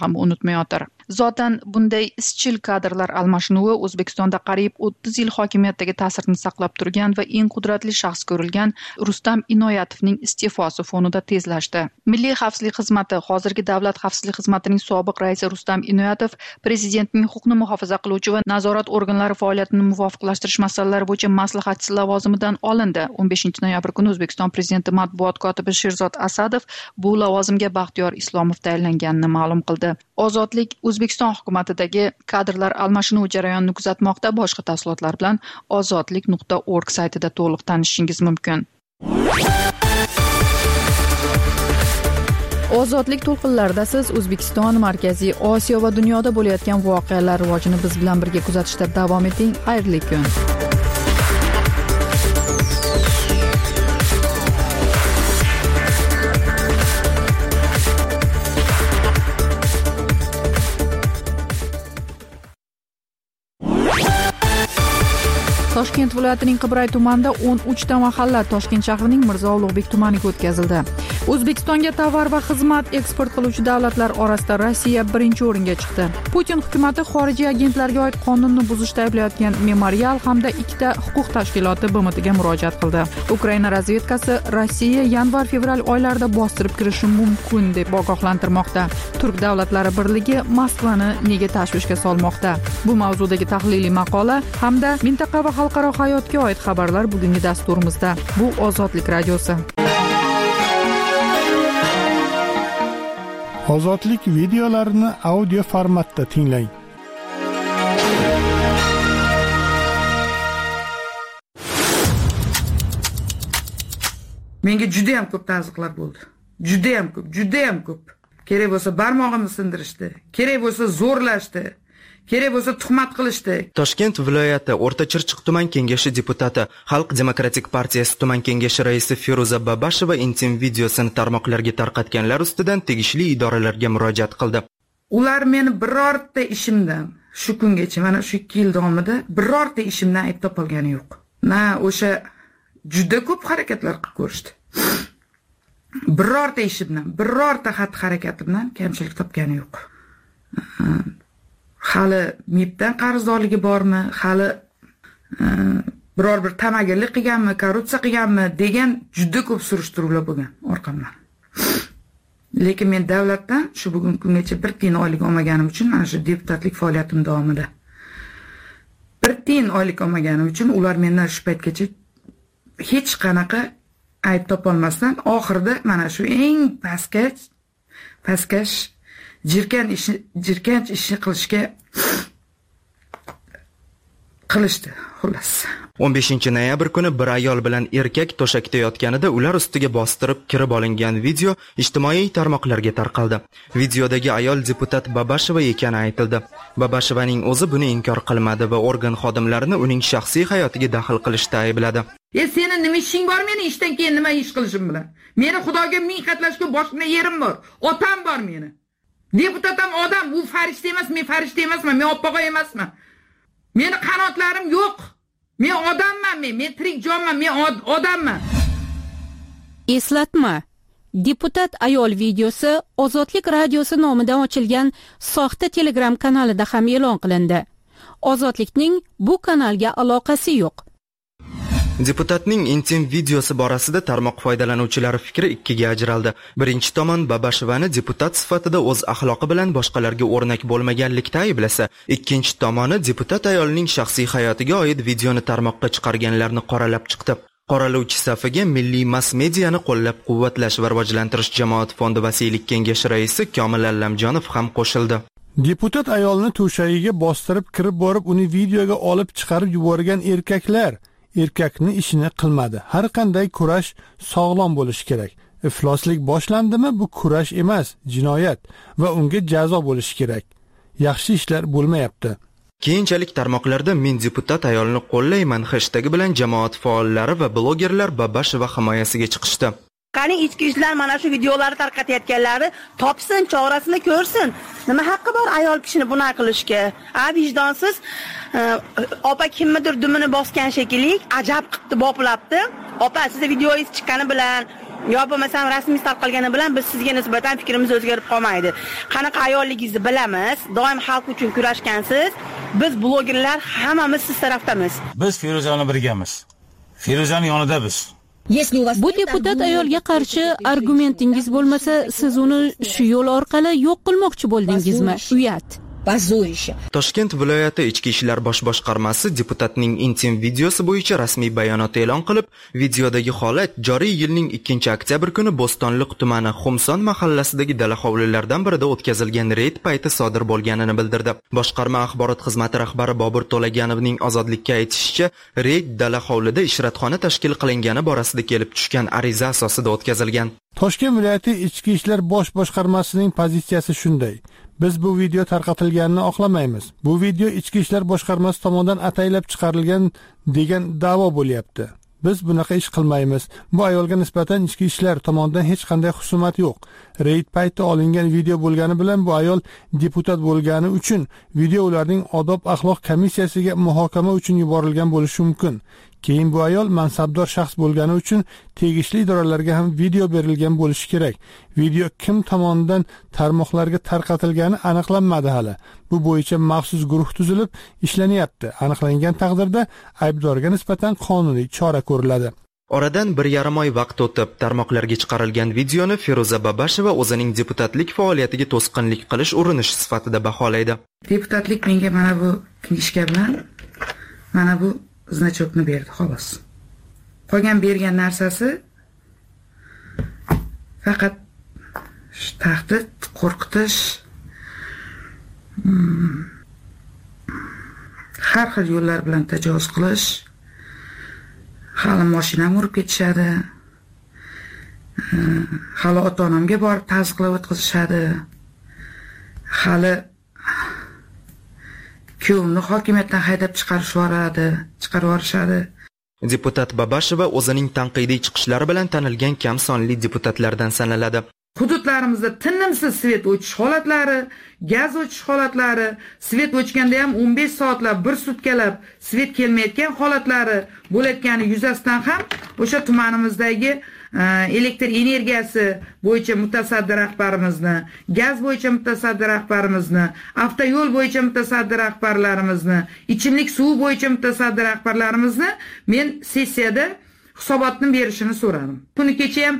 ham unutmayotir. Zotan bunday izchil kadrlar almashinuvi O'zbekistonda qariyb o'ttiz yil hokimiyatdagi ta'sirini saqlab turgan va eng qudratli shaxs ko'rilgan Rustam Inoyatovning iste'fosi fonida tezlashdi. Milliy xavfsizlik xizmati, hozirgi davlat xavfsizlik xizmatining sobiq raisi Rustam Inoyatov prezidentning huquqni muhofaza qiluvchi va nazorat organlari faoliyatini muvofiqlashtirish masalalari bo'yicha maslahatchisi lavozimidan olindi. o'n beshinchi noyabr kuni O'zbekiston prezidenti matbuot kotibi Sherzod Asadov bu lavozimga Baxtiyor Islomov tayinlanganini ma'lum qildi. Ozodlik O'zbekiston hukumatidagi kadrlar almashinuvi jarayonini kuzatmoqda. Boshqa tafsilotlar bilan ozodlik nuqta org saytida to'liq tanishishingiz mumkin. Ozodlik to'lqinlarida siz O'zbekiston, Markaziy Osiyo va dunyoda bo'layotgan voqealar rivojini biz bilan birga kuzatishda davom eting. Xayrli kun. Toshkent viloyatining Qibray tumanida o'n uchta mahalla Toshkent shahrining Mirzo Ulug'bek tumaniga o'tkazildi. O'zbekistonga tovar va xizmat eksport qiluvchi davlatlar orasida Rossiya birinchi o'ringa chiqdi. Putin hukumatı xorijiy agentlarga oid qonunni buzishda ayblayotgan Memorial hamda ikkita huquq tashkiloti B M Tga murojaat qildi. Ukraina razvedkasi Rossiya yanvar-fevral oylarida bostirib kirishi mumkin deb ogohlantirmoqda. Turk davlatlari birligi Moskvani nega tashvishga solmoqda? Bu mavzudagi tahliliy maqola hamda mintaqa va xalqaro hayotga oid xabarlar bugungi dasturimizda. Bu Ozodlik radiosi. Ozodlik videolarini audio formatda tinglang. Menga juda ham ko'p tazyiqlar bo'ldi. Juda ham ko'p, juda ham ko'p. Kerak bo'lsa barmog'imni sindirishdi, kerak bo'lsa zo'rlashdi. Kerak bo'lsa tuhmat qilishdi. Toshkent viloyati O'rta Chirchiq tuman kengashi deputati, Xalq demokratik partiyasi tuman kengashi raisi Feruza Babasheva intim videosini tarmoqlarga tarqatganlar ustidan tegishli idoralarga murojaat qildi. Ular meni birorta ishimdan shu kungacha, mana shu ikki yil davomida birorta ishimdan ayb topolgani yo'q. Na o'sha juda ko'p harakatlar qilib ko'rishdi. Birorta ishimdan, birorta xatti-harakatimdan kamchilik topgani yo'q. Hali M I Bdan qarzdorligi bormi, hali biror bir tamagirlik qilganmi, korrupsiya qilganmi degan juda ko'p surishtiruvlar bo'lgan orqamdan. Lekin men davlatdan shu bugun kungacha bir tiyin oylik olmaganim uchun, mana shu deputatlik faoliyatim davomida bir tiyin oylik olmaganim uchun ular mendan shu paytgacha hech qanaqa ayb topolmasdan oxirida mana shu eng pastkash pastkash jirkan ishi, jirkanch ishni qilishga qilishdi, xullas. o'n beshinchi noyabr kuni bir ayol bilan erkak to'shakda yotganida ular ustiga bostirib kirib olingan video ijtimoiy tarmoqlarga tarqaldi. Videodagi ayol deputat Babasheva ekani aytildi. Babashevaning o'zi buni inkor qilmadi va organ xodimlarini uning shaxsiy hayotiga daxl qilishda aybladi. "E seni nima ishing bor meni ishdan keyin nima ish qilishim bilan? Meni Xudoga ming qatlashga boshqa yerim bor, otam bor meni. Deputatam odam, u farishta emas, men farishta emasman, men oppoq emasman. Meni qanotlarim yo'q. Men odamman, men, men tirik jonman, men od odamman." Eslatma. Deputat ayol videosi Ozodlik radiosi nomidan ochilgan soxta Telegram kanalida ham e'lon qilindi. Ozodlikning bu kanalga aloqasi yo'q. Deputatning intim videosi borasida tarmoq foydalanuvchilari fikri ikkiga ajraldi. Birinchi tomon Babashevani deputat sifatida o'z axloqi bilan boshqalarga o'rnak bo'lmaganlikda ayblasa, ikkinchi tomoni deputat ayolning shaxsiy hayotiga oid videoni tarmoqqa chiqarganlarni qoralab chiqdi. Qoralovchi safiga Milliy mass mediani qo'llab-quvvatlash va rivojlantirish jamoat fondi vasiylik kengashi raisi Komil Allamjonov ham qo'shildi. Deputat ayolni to'shagiga bostirib kirib borib, uni videoga olib chiqarib yuborgan erkaklar erkakni ishini qilmadi. Har qanday kurash sog'lom bo'lishi kerak. Ifloslik boshlandimi, bu kurash emas, jinoyat va unga jazo bo'lishi kerak. Yaxshi ishlar bo'lmayapti. Keyinchalik tarmoqlarda "Men deputat ayolni qo'llayman" hashtagi bilan jamoat faollari va blogerlar Babasheva himoyasiga chiqishdi. Qani ichki ishlar mana shu videolarni tarqatayotganlari topsin, chorasini ko'rsin. Nima haqqi bor ayol kishini buna qilishga? A vijdonsiz opa kimnidir dumini bosgan shekilli, ajab qilibdi, boplabdi. Opa, sizning videoyingiz chiqqani bilan yo bo'lmasam rasmiy tarqalgani bilan biz sizga nisbatan fikrimiz o'zgarib qolmaydi. Qanaqa ayolligingizni bilamiz, doim xalq uchun kurashgansiz. Biz blogerlar hammamiz siz tarafdamiz. Biz Feruzani birgamiz. Feruzani yonida biz. Bu deputat ayolga qarshi argumentingiz bo'lmasa, siz uni shu yo'l orqali yo'q qilmoqchi bo'ldingizmi? Uyat. Toshkent viloyati Ichki ishlar bosh boshqarmasi deputatning intim videosi bo'yicha rasmiy bayonot e'lon qilib, videodagi holat joriy yilning ikkinchi oktyabr kuni Bo'stonliq tumani Xumson mahallasidagi dala hovlilardan birida o'tkazilgan reyd payti sodir bo'lganini bildirdi. Boshqarma axborot xizmati rahbari Bobur To'laganovning Ozodlikka aytishicha, reyd dala hovlida ishratxona tashkil qilingani borasida kelib tushgan ariza asosida o'tkazilgan. Toshkent viloyati Ichki ishlar bosh boshqarmasining pozitsiyasi shunday: biz bu video tarqatilganini oqlamaymiz. Bu video Ichki ishlar boshqarmasi tomonidan ataylab chiqarilgan degan da'vo bo'lyapti. Biz bunaqa ish qilmaymiz. Bu ayolga nisbatan ichki ishlar tomonidan hech qanday husumat yo'q. Reyd payti olingan video bo'lgani bilan bu ayol deputat bo'lgani uchun video ularning odob axloq komissiyasiga muhokama uchun yuborilgan bo'lishi mumkin. Keyin bu ayol mansabdor shaxs bo'lgani uchun tegishli idoralarga ham video berilgan bo'lishi kerak. Video kim tomonidan tarmoqlarga tarqatilgani aniqlanmadi hali. Bu bo'yicha maxsus guruh tuzilib ishlanyapti. Aniqlangan taqdirda aybdorga nisbatan qonuniy chora ko'riladi. Oradan bir yarim oy vaqt o'tib, tarmoqlarga chiqarilgan videoni Feruza Babasheva o'zining deputatlik faoliyatiga to'sqinlik qilish urinishi sifatida baholaydi. Deputatlik menga mana bu knishka bilan mana bu значокni berdi, xolos. Qolgan bergan narsasi faqat tahdid, qo'rqitish, har xil yo'llar bilan tajovuz qilish, hali mashinam urib ketishadi, hali ota-onamga borib tazyiqlab o'tkazishadi, hali kuyovni hokimiyatdan haydab chiqarish voradi, chiqarib yorishadi. Deputat Babasheva o'zining tanqidiy chiqishlari bilan tanilgan kam sonli deputatlardan sanaladi. Hududlarimizda tinimsiz svet o'chish holatlari, gaz o'chish holatlari, svet o'chganda ham o'n besh soatlab, bir sutkalab svet kelmayotgan holatlari bo'layotgani yuzasidan ham o'sha tumanimizdagi elektr energiyasi bo'yicha mutasaddi rahbarimizni, gaz bo'yicha mutasaddi rahbarimizni, avtoyo'l bo'yicha mutasaddi rahbarlarimizni, ichimlik suvi bo'yicha mutasaddi rahbarlarimizni men sessiyada hisobotni berishini so'radim. Kuni kecha ham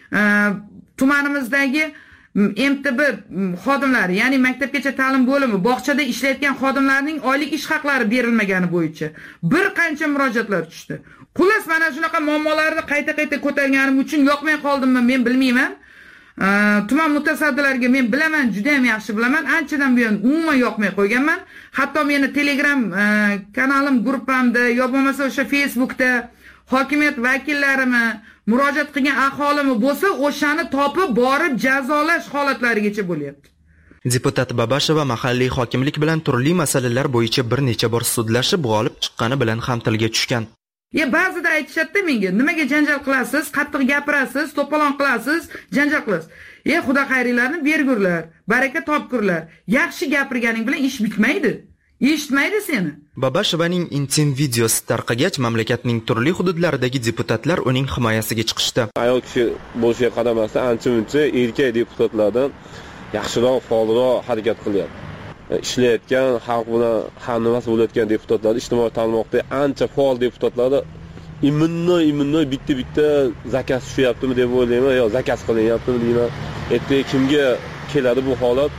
tumanimizdagi M T B xodimlari, ya'ni maktabgacha ta'lim bo'limi, bog'chada ishlayotgan xodimlarning oylik ish haqlari berilmagani bo'yicha bir qancha murojaatlar tushdi. Xullas mana shunaqa muammolarni qayta-qayta ko'targanim uchun yoqmay qoldimmi, men bilmayman. Tuman mutasaddilariga men bilaman, juda ham yaxshi bilaman. Anchadan buyon umuman yoqmay qo'yganman. Hatto meni Telegram kanalim, gruppamda, yo bo'lmasa o'sha Facebookda hokimiyat vakillarini murojaat qilgan aholimi bo'lsa, o'shani topib borib jazolash holatlarigacha bo'lyapti. Deputat Babasheva mahalliy hokimlik bilan turli masalalar bo'yicha bir necha bor sudlashib, g'olib chiqqani bilan ham tilga tushgan. Ya ba'zida aytishadi menga, nimaga janjal qilasiz, qattiq gapirasiz, to'polon qilasiz, janjal qilasiz. Ey xudo xayringlarni bergurlar, baraka topgurlar. Yaxshi gapirganing bilan ish bitmaydi. Eshitmaydi seni. Babashevaning intim videosi tarqagach, mamlakatning turli hududlaridagi deputatlar uning himoyasiga chiqishdi. Ayol kishi bo'lishiga qaramasdan ancha-muncha erkak deputatlardan yaxshiroq, faolroq harakat qilyapti. Ishlayotgan, xalq bilan hamnafas bo'layotgan deputatlar, ijtimoiy tarmoqda ancha faol deputatlar immunno immunno bitta-bitta zakaz tushyaptimi deb o'ylayman, yo zakaz qilinyaptimi deyman. Ertaga kimga keladi bu holat?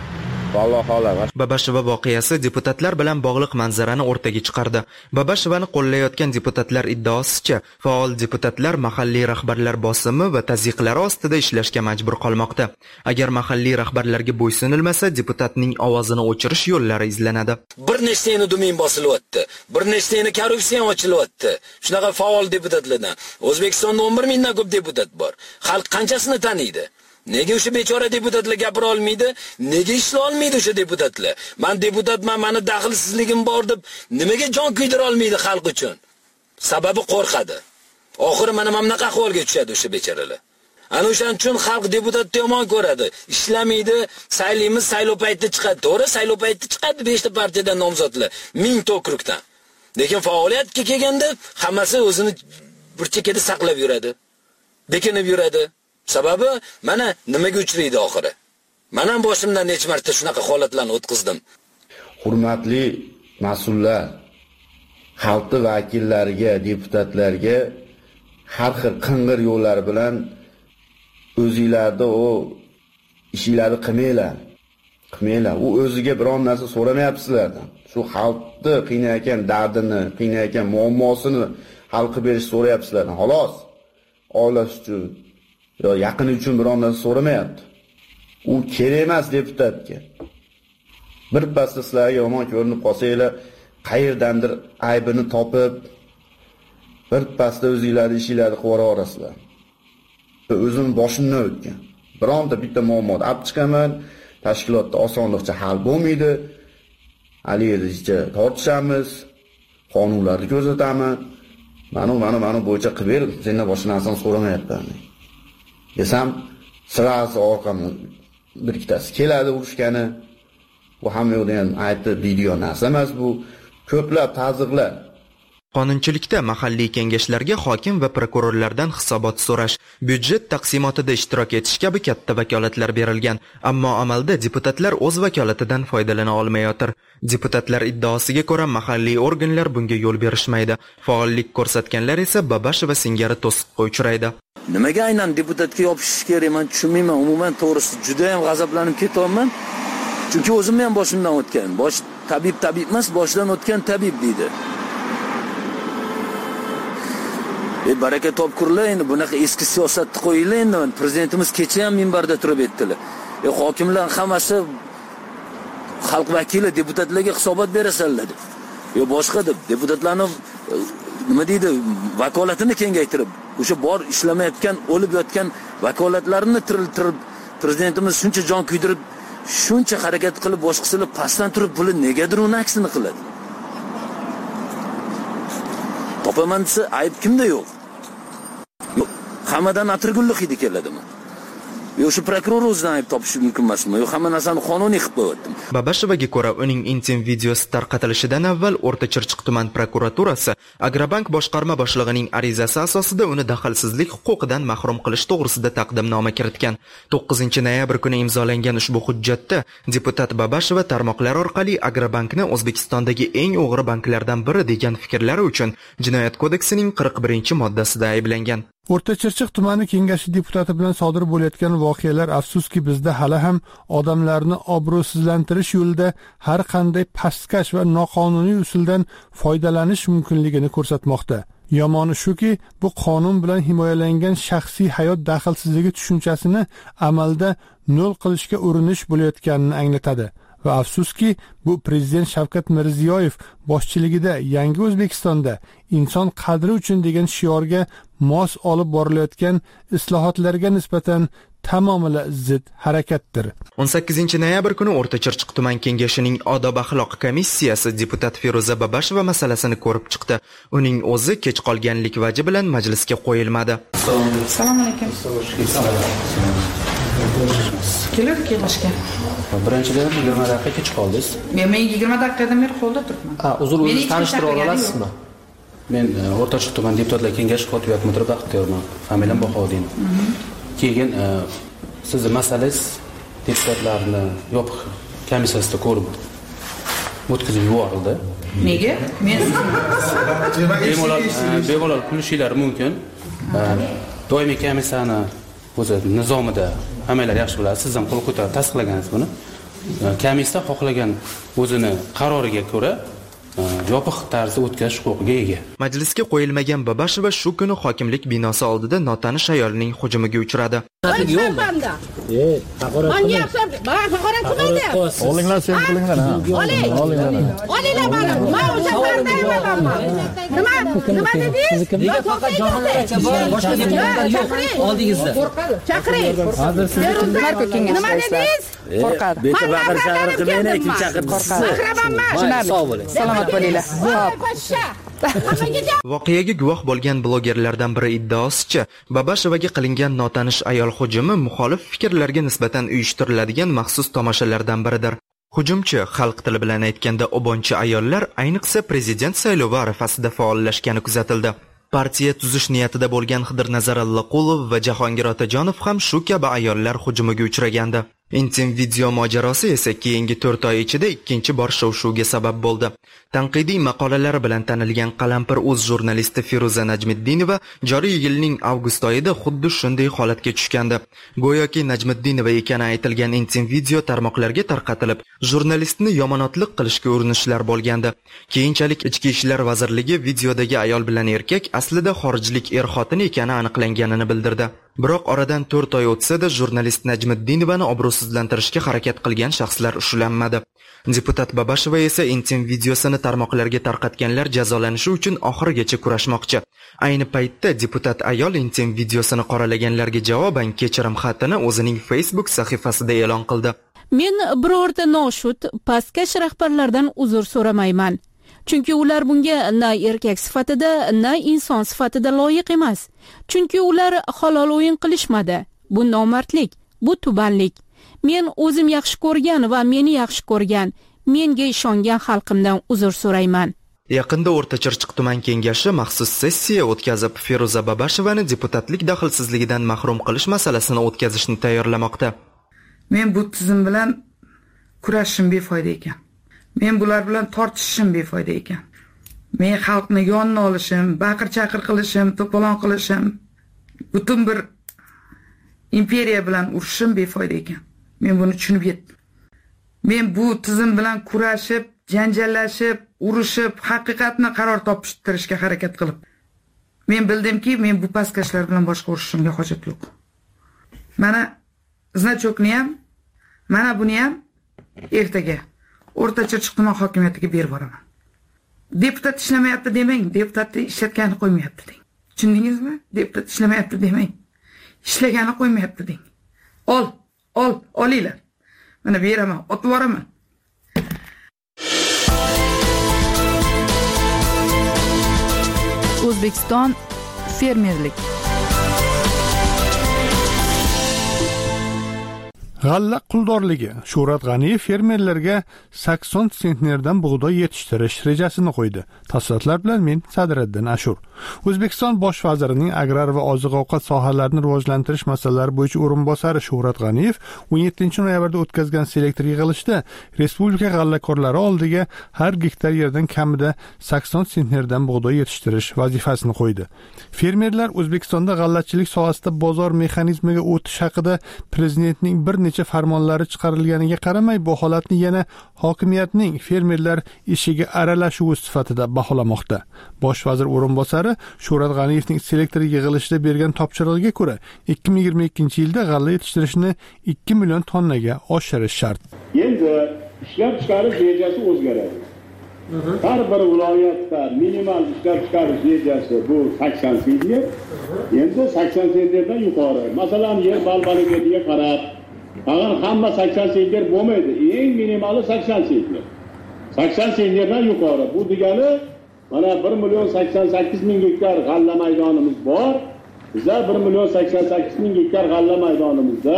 Babasheva voqeasi deputatlar bilan bog'liq manzarani o'rtaga chiqardi. Babashevani qo'llayotgan deputatlar iddaosicha, faol deputatlar mahalliy rahbarlar bosimi va tazyiqlari ostida ishlashga majbur qolmoqda. Agar mahalliy rahbarlarga bo'ysunilmasa, deputatning ovozini o'chirish yo'llari izlanadi. Bir nechtani domen bosilyapti, bir nechtani korrupsiya ochilyapti. Shunaqa faol deputatlardan O'zbekistonda o'n bir mingdan ko'p deputat bor. Xalq qanchasini taniydi? Nega o'sha bechora deputatlar gapira olmaydi? Nega ishla olmaydi o'sha deputatlar? Men deputatman, meni daxlsizligim bor deb nimaga jon kuydira olmaydi xalq uchun? Sababi qo'rqadi. Oxiri mana bunaqa ahvolga tushadi o'sha bechoralar. Ana o'shaning uchun xalq deputatni yomon ko'radi. Ishlamaydi, saylaymiz, saylov paytida chiqadi. To'g'ri, saylov paytida chiqadi beshta partiyadan nomzodlar, ming to'krukdan. Lekin faoliyatga kelganda hammasi o'zini bir chekkada saqlab yuradi. Bekinib yuradi. Sababi mana nimaga uchraydi oxiri. Men ham boshimdan necha marta shunaqa holatlarni o'tkazdim. Hurmatli mas'ullar, xalq vakillariga, deputatlarga har xil qing'ir yo'llar bilan o'zingizlarda o ishlarni qilmanglar. Qilmanglar. U o'ziga biron narsa so'ramayapsizlardan. Shu xalqni qiynayotgan dardini, qiynayotgan muammosini hal qilib berish so'rayapsizlardan. Xolos. Oilasi uchun yo yaqini uchun biron narsa so'ramayapti. U kerak emas deputatga. Bir pasda sizlarga yomon ko'rinib qolsanglar, qayerdandir aybini topib, bir pasda o'zingizlarning ishinglarni qilib yuborasizlar. O'zim boshimdan o'tgan. Bironta bitta muammoda olib chiqaman, tashkilotda osonlikcha hal bo'lmaydi. Aliyevizcha tortishamiz, qonunlarni ko'rsataman. Mana mana mana bo'yicha qilib ber, sendan boshqa narsani so'ramayapman. Desam, sirasi orqamda bir ikkitasi keladi urushgani. Bu hamma yo'qda ham aytib video narsa emas bu. Ko'plab ta'ziqlar. Qonunchilikda mahalliy kengashlarga hokim va prokurorlardan hisobot so'rash, byudjet taqsimotida ishtirok etish kabi katta vakolatlar berilgan, ammo amalda deputatlar o'z vakolatidan foydalana olmayotir. Deputatlar iddaosiga ko'ra mahalliy organlar bunga yo'l berishmaydi. Faollik ko'rsatganlar esa Babasheva singari to'siqqa uchraydi. Nimaga aynan deputatga yopishish kerak, men tushunmayman. Umuman to'g'risi juda ham g'azablanib ketyapman. Chunki o'zim ham boshimdan o'tgan. Bosh tabib tabib emas, boshdan o'tgan tabib deydi. E baraka topkurlar, endi bunaqa eski siyosatni qo'yinglar endi. Prezidentimiz kecha ham minbarda turib aytdilar. E hokimlar hammasi xalq vakili deputatlarga hisobot berasanlar deb. Yo boshqa deb deputatlarni nima deydi, vakolatini kengaytirib, o'sha bor ishlamayotgan, o'lib yotgan vakolatlarini tiriltirib, prezidentimiz shuncha jon kuydirib, shuncha harakat qilib boshqasilar pastdan turib puli negadir uni aksini qiladi. Topaman desa ayb kimda yo'q? Yo'q, hammadan atirgullik hidi keladimi? Yo shu prokuror o'zidan ayb topishi mumkin emasmi? Yo hamma narsani qonuniy qilib qo'yaptimi? Babashevaga ko'ra, uning intim videosi tarqatilishidan avval O'rta Chirchiq tuman prokuraturasi Agrobank boshqarma boshlig'ining arizasi asosida uni daxlsizlik huquqidan mahrum qilish to'g'risida taqdimnoma kiritgan. to'qqizinchi noyabr kuni imzolangan ushbu hujjatda deputat Babasheva tarmoqlar orqali Agrobankni O'zbekistondagi eng o'g'ri banklardan biri degan fikrlari uchun Jinoyat kodeksining qirq birinchi moddasida ayblangan. O'rta Chirchiq tumani kengashi deputati bilan sodir bo'layotgan voqealar afsuski bizda hali ham odamlarni obro'sizlantirish yo'lida har qanday pastkash va noqonuniy usuldan foydalanish mumkinligini ko'rsatmoqda. Yomoni shuki, bu qonun bilan himoyalangan shaxsiy hayot daxlsizligi tushunchasini amalda nol qilishga urinish bo'layotganini anglatadi. Va afsuski, bu prezident Shavkat Mirziyoyev boshchiligida yangi O'zbekistonda inson qadri uchun degan shiorga mos olib borilayotgan islohotlarga nisbatan tamomila zid harakatdir. o'n sakkizinchi noyabr kuni O'rta Chirchiq tuman kengashining odob axloq komissiyasi deputat Feruza Babasheva masalasini ko'rib chiqdi. Uning o'zi kech qolganlik vaji bilan majlisga qo'yilmadi. Assalomu alaykum. Kelar kelishga. Birinchidan yigirma daqiqa kech qoldingiz. Men yigirma daqiqadan beri qo'lda turibman. Ha, uzr, o'zingizni tanishtirib olasizmi? Men O'rta Chirchiq tuman deputatlar kengashi kotibiyat mudiri Baxtiyorman. Familiyam Bahoudin. Keyin sizni masalangiz deputatlarni yopiq komissiyasida ko'rib o'tkazib yuborildi. Nega? Men bemalol bemalol kulishinglar mumkin. Doimiy komissiyani o'zi nizomida hammalar yaxshi biladi. Siz ham qo'l ko'tarib tasdiqlagansiz buni. Komissiya xohlagan o'zini qaroriga ko'ra yopiq tarzda o'tkazish huquqiga ega. Majlisga qo'yilmagan Babasheva shu kuni hokimlik binosi oldida notanish ayolning hujumiga uchradi. Yo'q, haqorat qilmaydi. Olinglar, sen qilinglar ha. Oling. Olinglar mana. Men o'sha pardayman. Nima? Nima dedingiz? Nega faqat jonli boshqa deputatlar yo'q oldingizda? Chaqiring. Hozir siz nima dedingiz? Qo'rqadi. Beta baqir chaqirib qilmaydi, kim chaqirib qo'rqadi. Sog' bo'ling. Salomat bo'linglar. Voqeaga guvoh bo'lgan blogerlardan biri iddaosicha, Babashevaga qilingan notanish ayol hujumi muxolif fikrlarga nisbatan uyushtiriladigan maxsus tomoshalardan biridir. Hujumchi, xalq tili bilan aytganda obonchi ayollar ayniqsa prezident saylovi arafasida faollashgani kuzatildi. Partiya tuzish niyatida bo'lgan Xidirnazar Allaqulov va Jahongir Otajonov ham shu kabi ayollar hujumiga uchragandi. Intim video mojarosi esa keyingi to'rt oy ichida ikkinchi bor shov-shuvga sabab bo'ldi. Tanqidiy maqolalari bilan tanilgan Qalampir o'z jurnalisti Feruza Najmiddinova joriy yilning avgust oyida xuddi shunday holatga tushgandi. Go'yoki Najmiddinova ekani aytilgan intim video tarmoqlarga tarqatilib, jurnalistni yomonotlik qilishga urinishlar bo'lgandi. Keyinchalik Ichki ishlar vazirligi videodagi ayol bilan erkak aslida xorijlik er-xotin ekani aniqlanganini bildirdi. Biroq oradan to'rt oy o'tsa-da jurnalist Najmiddinovani obro'sizlantirishga harakat qilgan shaxslar ushlanmadi. Deputat Babasheva esa intim videosini tarmoqlarga tarqatganlar jazolanishi uchun oxirigacha kurashmoqchi. Ayni paytda deputat ayol intim videosini qoralaganlarga javoban kechirim xatini o'zining Facebook sahifasida e'lon qildi. Men birorta noshud, pastkash rahbarlardan uzr so'ramayman. Chunki ular bunga na erkak sifatida, na inson sifatida loyiq emas. Chunki ular halol o'yin qilishmadi. Bu nomardlik, bu tubanlik. Men o'zim yaxshi ko'rgan va meni yaxshi ko'rgan, menga ishongan xalqimdan uzr so'rayman. Yaqinda O'rta Chirchiq tuman kengashi maxsus sessiya o'tkazib, Feruza Babashevani deputatlik daxlsizligidan mahrum qilish masalasini o'tkazishni tayyorlamoqda. Men bu tizim bilan kurashishim befoyda ekan. Men bular bilan tortishishim befoyda ekan. Men xalqni yonini olishim, baqir-chaqir qilishim, to'polon qilishim, butun bir imperiya bilan urushishim befoyda ekan. Men buni tushunib yetdim. Men bu tizim bilan kurashib, janjallashib, urushib, haqiqatni qaror topishtirishga harakat qilib, men bildimki, men bu pastkashlar bilan boshqa urushishimga hojat yo'q. Mana Znachokni ham, mana buni ham ertaga O'rta Chirchiq tuman hokimiyatiga berib boraman. Deputat ishlamayapti demang, deputatni ishlatgani qo'ymayapti deng. Tushundingizmi? Deputat ishlamayapti demang. Ishlagani qo'ymayapti deng. Ol, ol, olinglar. Mana beraman, otib boraman. O'zbekiston fermerlik. G'alla quldorligi. Shuhrat G'aniyev fermerlarga sakson sentnerdan bug'doy yetishtirish rejasini qo'ydi. Tafsilotlar bilan men Sadriddin Ashur. O'zbekiston bosh vazirining agrar va oziq-ovqat sohalarini rivojlantirish masalalari bo'yicha o'rinbosari Shuhrat G'aniyev o'n yettinchi noyabrda o'tkazgan selektor yig'ilishida respublika g'allakorlari oldiga har gektar yerdan kamida sakson sentnerdan bug'doy yetishtirish vazifasini qo'ydi. Fermerlar O'zbekistonda g'allachilik sohasida bozor mexanizmiga o'tish haqida prezidentning bir necha farmonlari chiqarilganiga qaramay, bu holatni yana hokimiyatning fermerlar ishiga aralashuvi sifatida baholamoqda. Bosh vazir o'rinbosari Shuhrat G'aniyevning selektor yig'ilishida bergan topshirig'iga ko'ra, ikki ming yigirma ikkinchi yilda g'alla yetishtirishni ikki million tonnaga oshirish shart. Endi ishlab chiqarish rejasi o'zgaradi. Har bir viloyatda minimal ishlab chiqarish rejasi bu sakson sentner. Endi sakson sentnerdan yuqori. Masalan, yer balbaligiga qarab, agar hamma sakson sentner bo'lmaydi, eng minimali sakson sentner. sakson sentnerdan yuqori. Bu degani mana bir million sakson sakkiz ming gektar g'alla maydonimiz bor. Bizda bir million sakson sakkiz ming gektar g'alla maydonimizda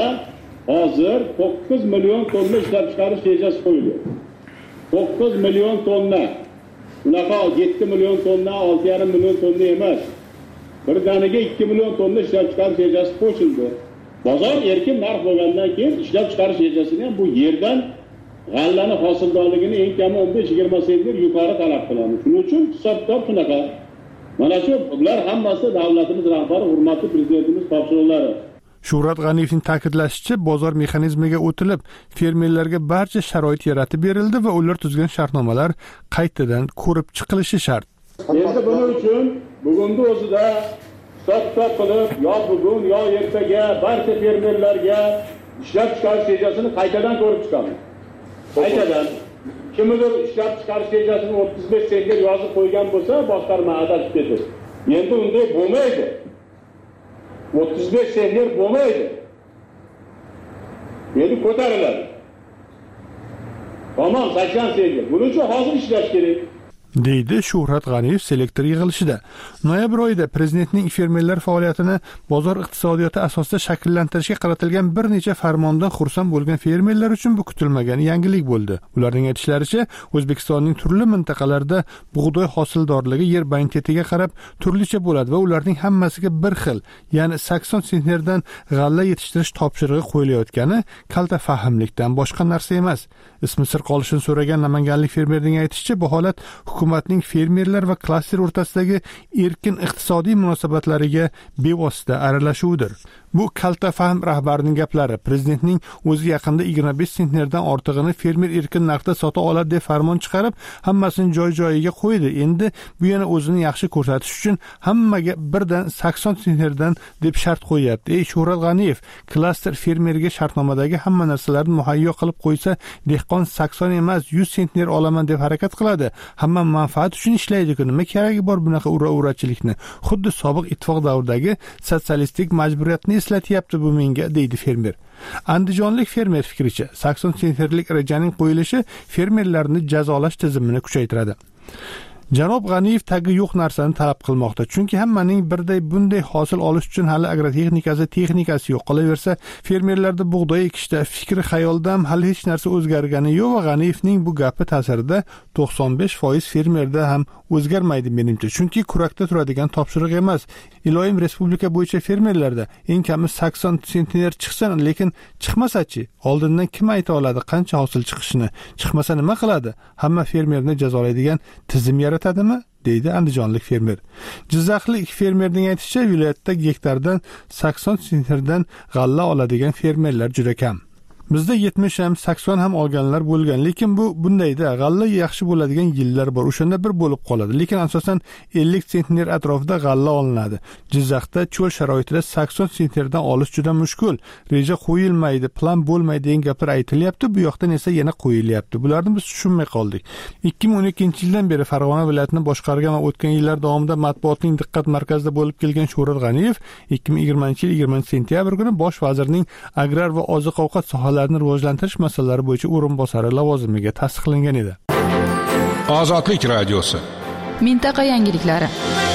hozir to'qqiz million tonna ishlab chiqarish rejasi qo'yilgan. to'qqiz million tonna. Unaqa yetti million tonna, olti yarim million tonna emas. Birdaniga ikki million tonna ishlab chiqarish rejasi qo'shildi. Bozor erkin narx bo'lgandan keyin ishlab chiqarish rejasini ham bu yerdan g'allani hosildorligini eng kami o'n besh yigirma sentner yuqori talab qilamiz. Shuning uchun hisob-kitob shunaqa. Mana shu bular hammasi davlatimiz rahbari, hurmatli prezidentimiz topshiriqlari. Shuhrat G'aniyevning ta'kidlashicha, bozor mexanizmiga o'tilib, fermerlarga barcha sharoit yaratib berildi va ular tuzgan shartnomalar qaytadan ko'rib chiqilishi shart. Endi buning uchun bugungi o'zida hisob-kitob qilib, yo bugun, yo ertaga barcha fermerlarga ishlab chiqarish rejasini qaytadan ko'rib chiqamiz. Qaytadan kimdir ishlab chiqarish rejasini o'ttiz besh sentner yozib qo'ygan bo'lsa, boshqarma adashib ketadi. Endi unday bo'lmaydi. o'ttiz besh sentner bo'lmaydi. Endi ko'tariladi. Tamam, sakson sentner. Buning uchun hozir ishlash kerak. deydi Shuhrat G'aniyev selektor yig'ilishida. Noyabr oyida prezidentning fermerlar faoliyatini bozor iqtisodiyoti asosida shakllantirishga qaratilgan bir necha farmondan xursand bo'lgan fermerlar uchun bu kutilmagan yangilik bo'ldi. Ularning aytishlaricha, O'zbekistonning turli mintaqalarida bug'doy hosildorligi yer banitetiga qarab turlicha bo'ladi va ularning hammasiga bir xil, ya'ni sakson sentnerdan g'alla yetishtirish topshirig'i qo'yilayotgani kalta fahmlikdan boshqa narsa emas. Ismi sir qolishini so'ragan namanganlik fermerning aytishicha, bu holat hukumatning fermerlar va klaster o'rtasidagi erkin iqtisodiy munosabatlariga bevosita aralashuvidir. Bu kalta fahm rahbarining gaplari. Prezidentning o'zi yaqinda yigirma besh sentnerdan ortig'ini fermer erkin narxda sota oladi deb farmon chiqarib, hammasini joy-joyiga qo'ydi. Endi bu yana o'zini yaxshi ko'rsatish uchun hammaga birdan sakson sentnerdan deb shart qo'yapti. Ey Shuhrat G'aniyev, klaster fermerga shartnomadagi hamma narsalarni muhayyo qilib qo'ysa, dehqon sakson emas yuz sentner olaman deb harakat qiladi. Hamma manfaat uchun ishlaydi-ku, nima keragi bor bunaqa ura-urachilikni? Xuddi sobiq ittifoq davridagi sotsialistik majburiyatni eslatyapti bu menga, deydi fermer. Andijonlik fermer fikricha, sakson sentnerlik rejaning qo'yilishi fermerlarni jazolash tizimini kuchaytiradi. Janob G'aniyev tagi yo'q narsani talab qilmoqda, chunki hammaning birday bunday hosil olish uchun hali agrotexnikasi, texnikasi yo'q. Qolaversa, fermerlarda bug'doy ekishda fikri xayoldan hali hech narsa o'zgargani yo'q va G'aniyevning bu gapi ta'sirida to'qson besh foiz fermerda ham o'zgarmaydi menimcha, chunki kurakda turadigan topshiriq emas. Iloyim respublika bo'yicha fermerlarda eng kami sakson sentner chiqsin, lekin chiqmasa-chi? Oldindan kim ayta oladi qancha hosil chiqishini? Chiqmasa nima qiladi? Hamma fermerni jazolaydigan tizim yaratadimi? deydi andijonlik fermer. Jizzaxlik fermerning aytishicha, viloyatda gektardan sakson sentnerdan g'alla oladigan fermerlar juda kam. Bizda yetmish ham, sakson ham olganlar bo'lgan, lekin bu bundayda g'alla yaxshi bo'ladigan yillar bor. O'shanda bir bo'lib qoladi, lekin asosan ellik sentner atrofida g'alla olinadi. Jizzaxda cho'l sharoitida sakson sentnerdan olish juda mushkul. Reja qo'yilmaydi, plan bo'lmaydi degan gaplar aytilyapti, bu yoqdan esa yana qo'yilyapti. Bularni biz tushunmay qoldik. ikki ming o'n ikkinchi yildan beri Farg'ona viloyatini boshqargan va o'tgan yillar davomida matbuotning diqqat markazida bo'lib kelgan Shuhrat G'aniyev ikki ming yigirmanchi yil yigirmanchi sentyabr kuni bosh vazirning agrar va oziq-ovqat sohalarini rivojlantirish masalalari bo'yicha o'rinbosari lavozimiga tasdiqlangan edi. Ozodlik radiosi. Mintaqa yangiliklari.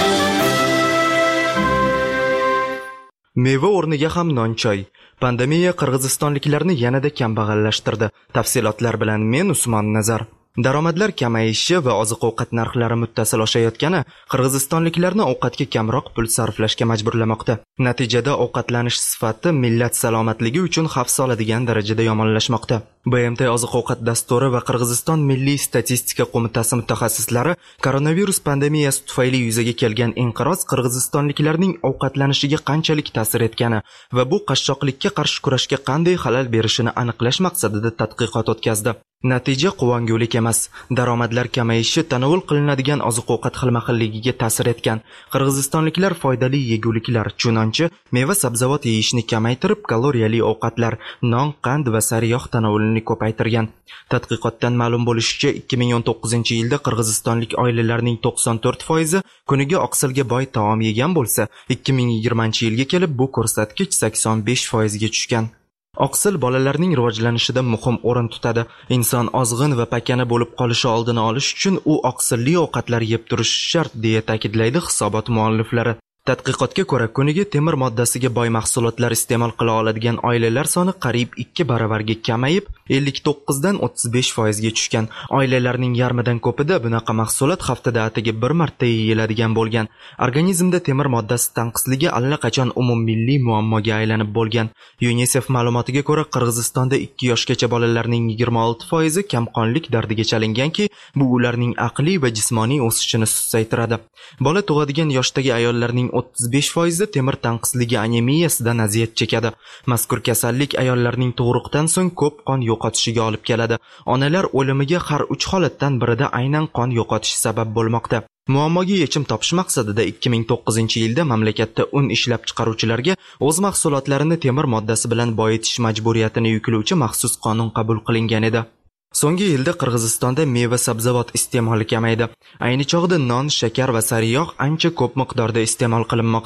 Meva o'rniga ham non-choy. Pandemiya qirg'izistonliklarni yanada kambag'allashtirdi. Tafsilotlar bilan men Usmon Nazar. Daromadlar kamayishi va oziq-ovqat narxlari muttasil oshayotgani qirg'izistonliklarni ovqatga kamroq pul sarflashga majburlamoqda. Natijada ovqatlanish sifati millat salomatligi uchun xavf soladigan darajada yomonlashmoqda. B M T oziq-ovqat dasturi va Qirg'iziston Milliy statistika qo'mitasi mutaxassislari koronavirus pandemiyasi tufayli yuzaga kelgan inqiroz qirg'izistonliklarning ovqatlanishiga qanchalik ta'sir etgani va bu qashshoqlikka qarshi kurashga qanday xalal berishini aniqlash maqsadida tadqiqot o'tkazdi. Natija quvongulik emas. Daromadlar kamayishi tanovul qilinadigan oziq-ovqat xilma-xilligiga ta'sir etgan. Qirg'izistonliklar foydali yeguliklar, chunonchi, meva-sabzavot yeyishni kamaytirib, kaloriyali ovqatlar, non, qand va sariyog' tanovulini ko'paytirgan. Tadqiqotdan ma'lum bo'lishicha, ikki ming o'n to'qqizinchi yilda qirg'izistonlik oilalarning to'qson to'rt foizi kuniga oqsilga boy taom yegan bo'lsa, ikki ming yigirmanchi yilga kelib bu ko'rsatkich sakson besh foizga tushgan. Oqsil bolalarning rivojlanishida muhim o'rin tutadi. Inson ozg'in va pakana bo'lib qolishi oldini olish uchun u oqsilli ovqatlar yeb turishi shart, deya ta'kidlaydi hisobot mualliflari. Tadqiqotga ko'ra, kuniga temir moddasiga boy mahsulotlar iste'mol qila oladigan oilalar soni qariyb ikki baravarga kamayib, ellik to'qqiz dan o'ttiz besh foizga tushgan. Oilalarning yarmidan ko'pida bunaqa mahsulot haftada atigi bir marta yeyiladigan bo'lgan. Organizmda temir moddasi tanqisligi allaqachon umummilliy muammoga aylanib bo'lgan. UNICEF ma'lumotiga ko'ra, Qirg'izistonda ikki yoshgacha bolalarning yigirma olti foizi kamqonlik dardiga chalinganki, bu ularning aqliy va jismoniy o'sishini susaytiradi. Bola tug'adigan yoshdagi ayollarning o'ttiz besh foizi temir tanqisligi anemiyasidan aziyat chekadi. Mazkur kasallik ayollarning tug'ruqdan so'ng ko'p qon yo'qotishiga olib keladi. Onalar o'limiga har uch holatdan birida aynan qon yo'qotish sabab bo'lmoqda. Muammoga yechim topish maqsadida ikki ming to'qqizinchi yilda mamlakatda un ishlab chiqaruvchilarga o'z mahsulotlarini temir moddasi bilan boyitish majburiyatini yuklovchi maxsus qonun qabul qilingan edi. So'nggi yilda Qirg'izistonda meva-sabzavot iste'moli kamaydi. Ayni chog'da non, shakar va sariyog' ancha ko'p miqdorda iste'mol qilinmoqda.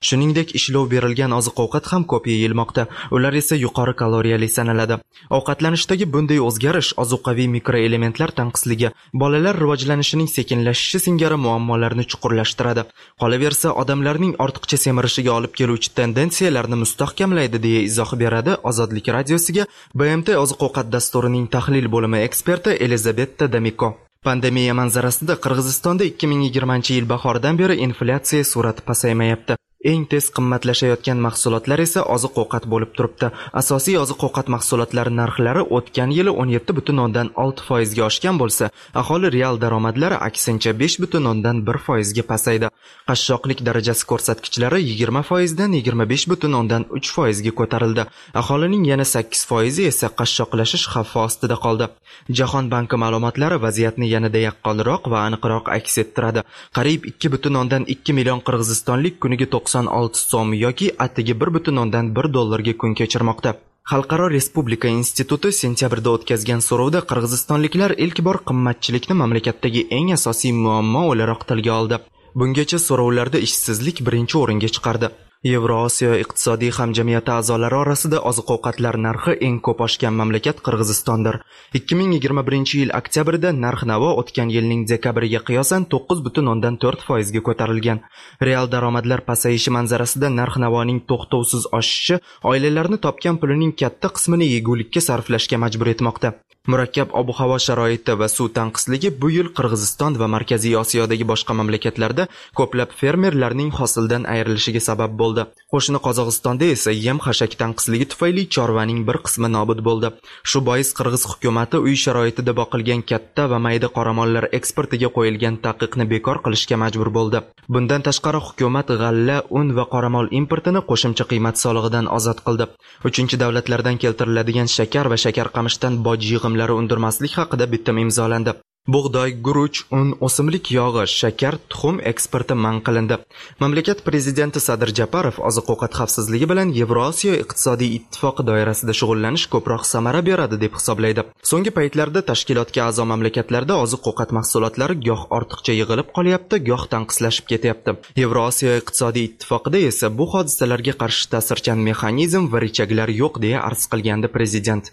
Shuningdek, ishlov berilgan oziq-ovqat ham ko'p yeyilmoqda. Ular esa yuqori kaloriyali sanaladi. Ovqatlanishdagi bunday o'zgarish ozuqaviy mikroelementlar tanqisligi, bolalar rivojlanishining sekinlashishi singari muammolarni chuqurlashtiradi. Qolaversa, odamlarning ortiqcha semirishiga olib keluvchi tendensiyalarni mustahkamlaydi, deya izoh beradi Ozodlik radiosiga B M T oziq-ovqat dasturining tahlil bo'limi eksperti Elizabetta Damiko. Pandemiya manzarasida Qirg'izistonda ikki ming yigirmanchi yil bahoridan beri inflyatsiya sur'ati pasaymayapti. Eng tez qimmatlashayotgan mahsulotlar esa oziq-ovqat bo'lib turibdi. Asosiy oziq-ovqat mahsulotlari narxlari o'tgan yili o'n yetti butun o'ndan olti foiz ga oshgan bo'lsa, aholi real daromadlari aksincha besh butun o'ndan bir foiz ga pasaydi. Qashshoqlik darajasi ko'rsatkichlari yigirma foiz dan yigirma besh butun o'ndan uch foiz ga ko'tarildi. Aholining yana sakkiz foizi esa qashshoqlashish xavfi ostida qoldi. Jahon banki ma'lumotlari vaziyatni yanada yaqqolroq va aniqroq aks ettiradi. Qariyb ikki butun o'ndan ikki million qirg'izistonlik kuniga to'qson olti so'm yoki atigi bir butun o'ndan bir dollarga kun kechirmoqda. Xalqaro Respublika instituti sentyabrda o'tkazgan so'rovda qirg'izistonliklar ilk bor qimmatchilikni mamlakatdagi eng asosiy muammo o'laroq tilga oldi. Bungacha so'rovlarda ishsizlik birinchi o'ringa chiqardi. Yevrosiyo iqtisodiy hamjamiyati a'zolari orasida oziq-ovqatlar narxi eng ko'p oshgan mamlakat Qirg'izistondir. ikki ming yigirma birinchi yil oktyabrda narx-navo o'tgan yilning dekabriga qiyosan to'qqiz butun o'ndan to'rt foiz ga ko'tarilgan. Real daromadlar pasayishi manzarasida narx-navoning to'xtovsiz oshishi oilalarni topgan pulining katta qismini yegulikka sarflashga majbur etmoqda. Murakkab ob-havo sharoiti va suv tanqisligi bu yil Qirg'iziston va Markaziy Osiyodagi boshqa mamlakatlarda ko'plab fermerlarning hosildan ayrilishiga sabab bo'ldi. Qo'shni Qozog'istonda esa yem-xashak tanqisligi tufayli chorvaning bir qismi nobud bo'ldi. Shu bois Qirg'iz hukumatı uy sharoitida boqilgan katta va mayda qoramollar eksportiga qo'yilgan taqiqni bekor qilishga majbur bo'ldi. Bundan tashqari hukumat g'alla, un va qoramol importini qo'shimcha qiymat solig'idan ozod qildi. Uchinchi davlatlardan keltiriladigan shakar va shakar qamishdan boj yig'imlari undirmaslik haqida bitim imzolandi. Bug'doy, guruch, un, o'simlik yog'i, shakar, tuxum eksporti man qilindi. Mamlakat prezidenti Sadir Japarov oziq-ovqat xavfsizligi bilan Yevrosiyo iqtisodiy ittifoqi doirasida shug'ullanish ko'proq samara beradi deb hisoblaydi. So'nggi paytlarda tashkilotga a'zo mamlakatlarda oziq-ovqat mahsulotlari goh ortiqcha yig'ilib qolyapti, goh tanqislashib ketyapti. Yevrosiyo iqtisodiy ittifoqida esa bu hodisalarga qarshi ta'sirchan mexanizm va richaglar yo'q, deya arz qilgandi prezident.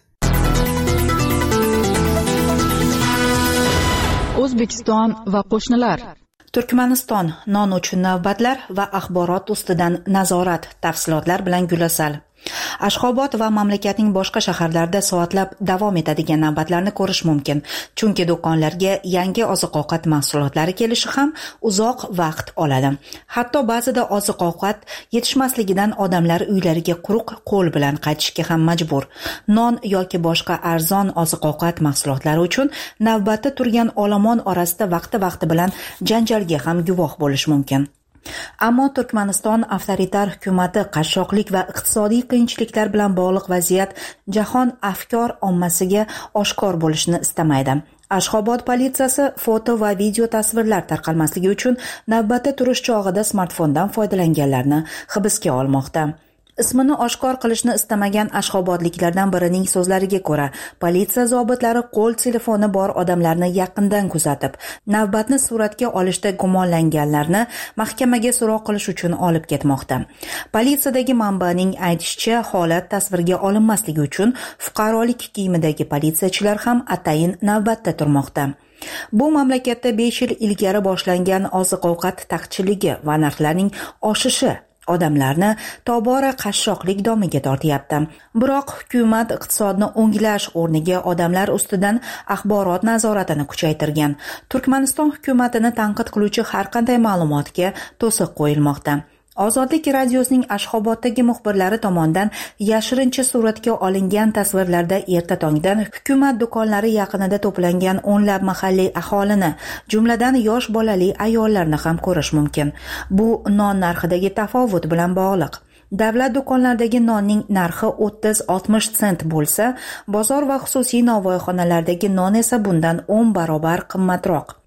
O'zbekiston va qo'shnilar. Turkmaniston non uchun navbatlar va axborot ustidan nazorat tafsilotlar bilan Gulasal. Ashxobod va mamlakatning boshqa shaharlarida soatlab davom etadigan navbatlarni ko'rish mumkin, chunki do'konlarga yangi oziq-ovqat mahsulotlari kelishi ham uzoq vaqt oladi. Hatto ba'zida oziq-ovqat yetishmasligidan odamlar uylariga quruq qo'l bilan qaytishga ham majbur. Non yoki boshqa arzon oziq-ovqat mahsulotlari uchun navbatda turgan olomon orasida vaqti-vaqti bilan janjalga ham guvoh bo'lish mumkin. Ammo Turkmaniston avtoritar hukumati qashshoqlik va iqtisodiy qiyinchiliklar bilan bog'liq vaziyat jahon afkor ommasiga oshkor bo'lishini istamaydi. Ashxobod politsiyasi foto va video tasvirlar tarqalmasligi uchun navbatda turish chog'ida smartfondan foydalanganlarni hibsga olmoqda. Ismini oshkor qilishni istamagan ashxobodliklardan birining so'zlariga ko'ra, politsiya zobitlari qo'l telefoni bor odamlarni yaqindan kuzatib, navbatni suratga olishda gumonlanganlarni mahkamaga so'roq qilish uchun olib ketmoqda. Politsiyadagi manbaning aytishicha, holat tasvirga olinmasligi uchun fuqarolik kiyimidagi politsiyachilar ham atayin navbatda turmoqda. Bu mamlakatda besh yil ilgari boshlangan oziq-ovqat taqchilligi va narxlarning oshishi odamlarni tobora qashshoqlik domiga tortyapti. Biroq hukumat iqtisodni o'nglash o'rniga odamlar ustidan axborot nazoratini kuchaytirgan. Turkmaniston hukumatini tanqid qiluvchi har qanday ma'lumotga to'siq qo'yilmoqda. Ozodlik radiosining Ashxoboddagi muxbirlari tomonidan yashirincha suratga olingan tasvirlarda erta tongdan hukumat do'konlari yaqinida to'plangan o'nlab mahalliy aholini, jumladan yosh bolali ayollarni ham ko'rish mumkin. Bu non narxidagi tafovut bilan bog'liq. Davlat do'konlaridagi nonning narxi o'ttiz oltmish sent bo'lsa, bozor va xususiy novvoyxonalardagi non esa bundan o'n barobar qimmatroq.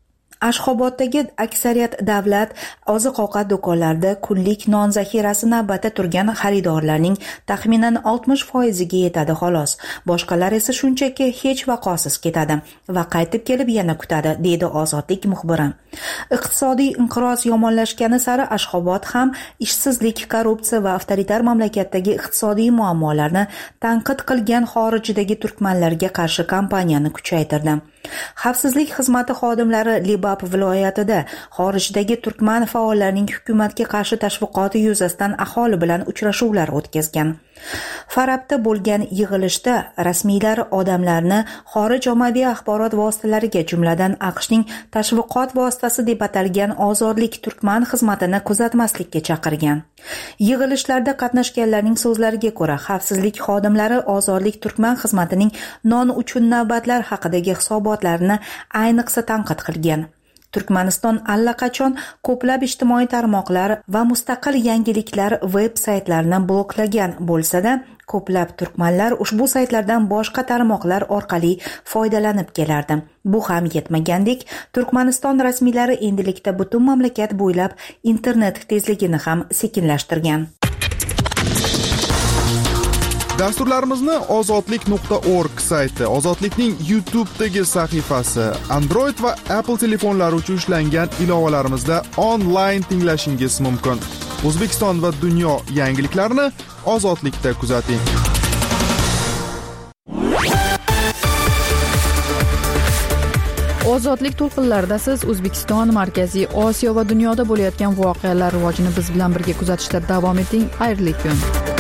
Ashxoboddagi aksariyat davlat oziq-ovqat do'konlarida kunlik non zaxirasi navbatda turgan xaridorlarning taxminan oltmish foiziga yetadi xolos. Boshqalar esa shunchaki hech vaqosiz ketadi va qaytib kelib yana kutadi, deydi Ozodlik muxbiri. Iqtisodiy inqiroz yomonlashgani sari Ashxobod ham ishsizlik, korrupsiya va avtoritar mamlakatdagi iqtisodiy muammolarni tanqid qilgan xorijdagi turkmanlarga qarshi kampaniyani kuchaytirdi. Xavfsizlik xizmati xodimlari Libab viloyatida xorijdagi turkman faollarining hukumatga qarshi tashviqoti yuzasidan aholi bilan uchrashuvlar o'tkazgan. Farabda bo'lgan yig'ilishda rasmiylar odamlarni xorij ommaviy axborot vositalariga, jumladan AQShning tashviqot vositasi deb atalgan ozodlik turkman xizmatini kuzatmaslikka chaqirgan. Yig'ilishlarda qatnashganlarning so'zlariga ko'ra, xavfsizlik xodimlari ozodlik turkman xizmatining non uchun navbatlar haqidagi hisobotlarini ayniqsa tanqid qilgan. Turkmaniston allaqachon ko'plab ijtimoiy tarmoqlar va mustaqil yangiliklar veb-saytlarini bloklagan bo'lsa-da, ko'plab turkmanlar ushbu saytlardan boshqa tarmoqlar orqali foydalanib kelardi. Bu ham yetmagandek, Turkmaniston rasmiylari endilikda butun mamlakat bo'ylab internet tezligini ham sekinlashtirgan. Dasturlarimizni ozodlik nuqta org sayti, Ozodlikning YouTube'dagi sahifasi, Android va Apple telefonlari uchun ishlangan ilovalarimizda onlayn tinglashingiz mumkin. O'zbekiston va dunyo yangiliklarini Ozodlikda kuzating. Ozodlik to'lqinlarida siz O'zbekiston, Markaziy Osiyo va dunyoda bo'layotgan voqealar rivojini biz bilan birga kuzatishda davom eting. Xayrli kun.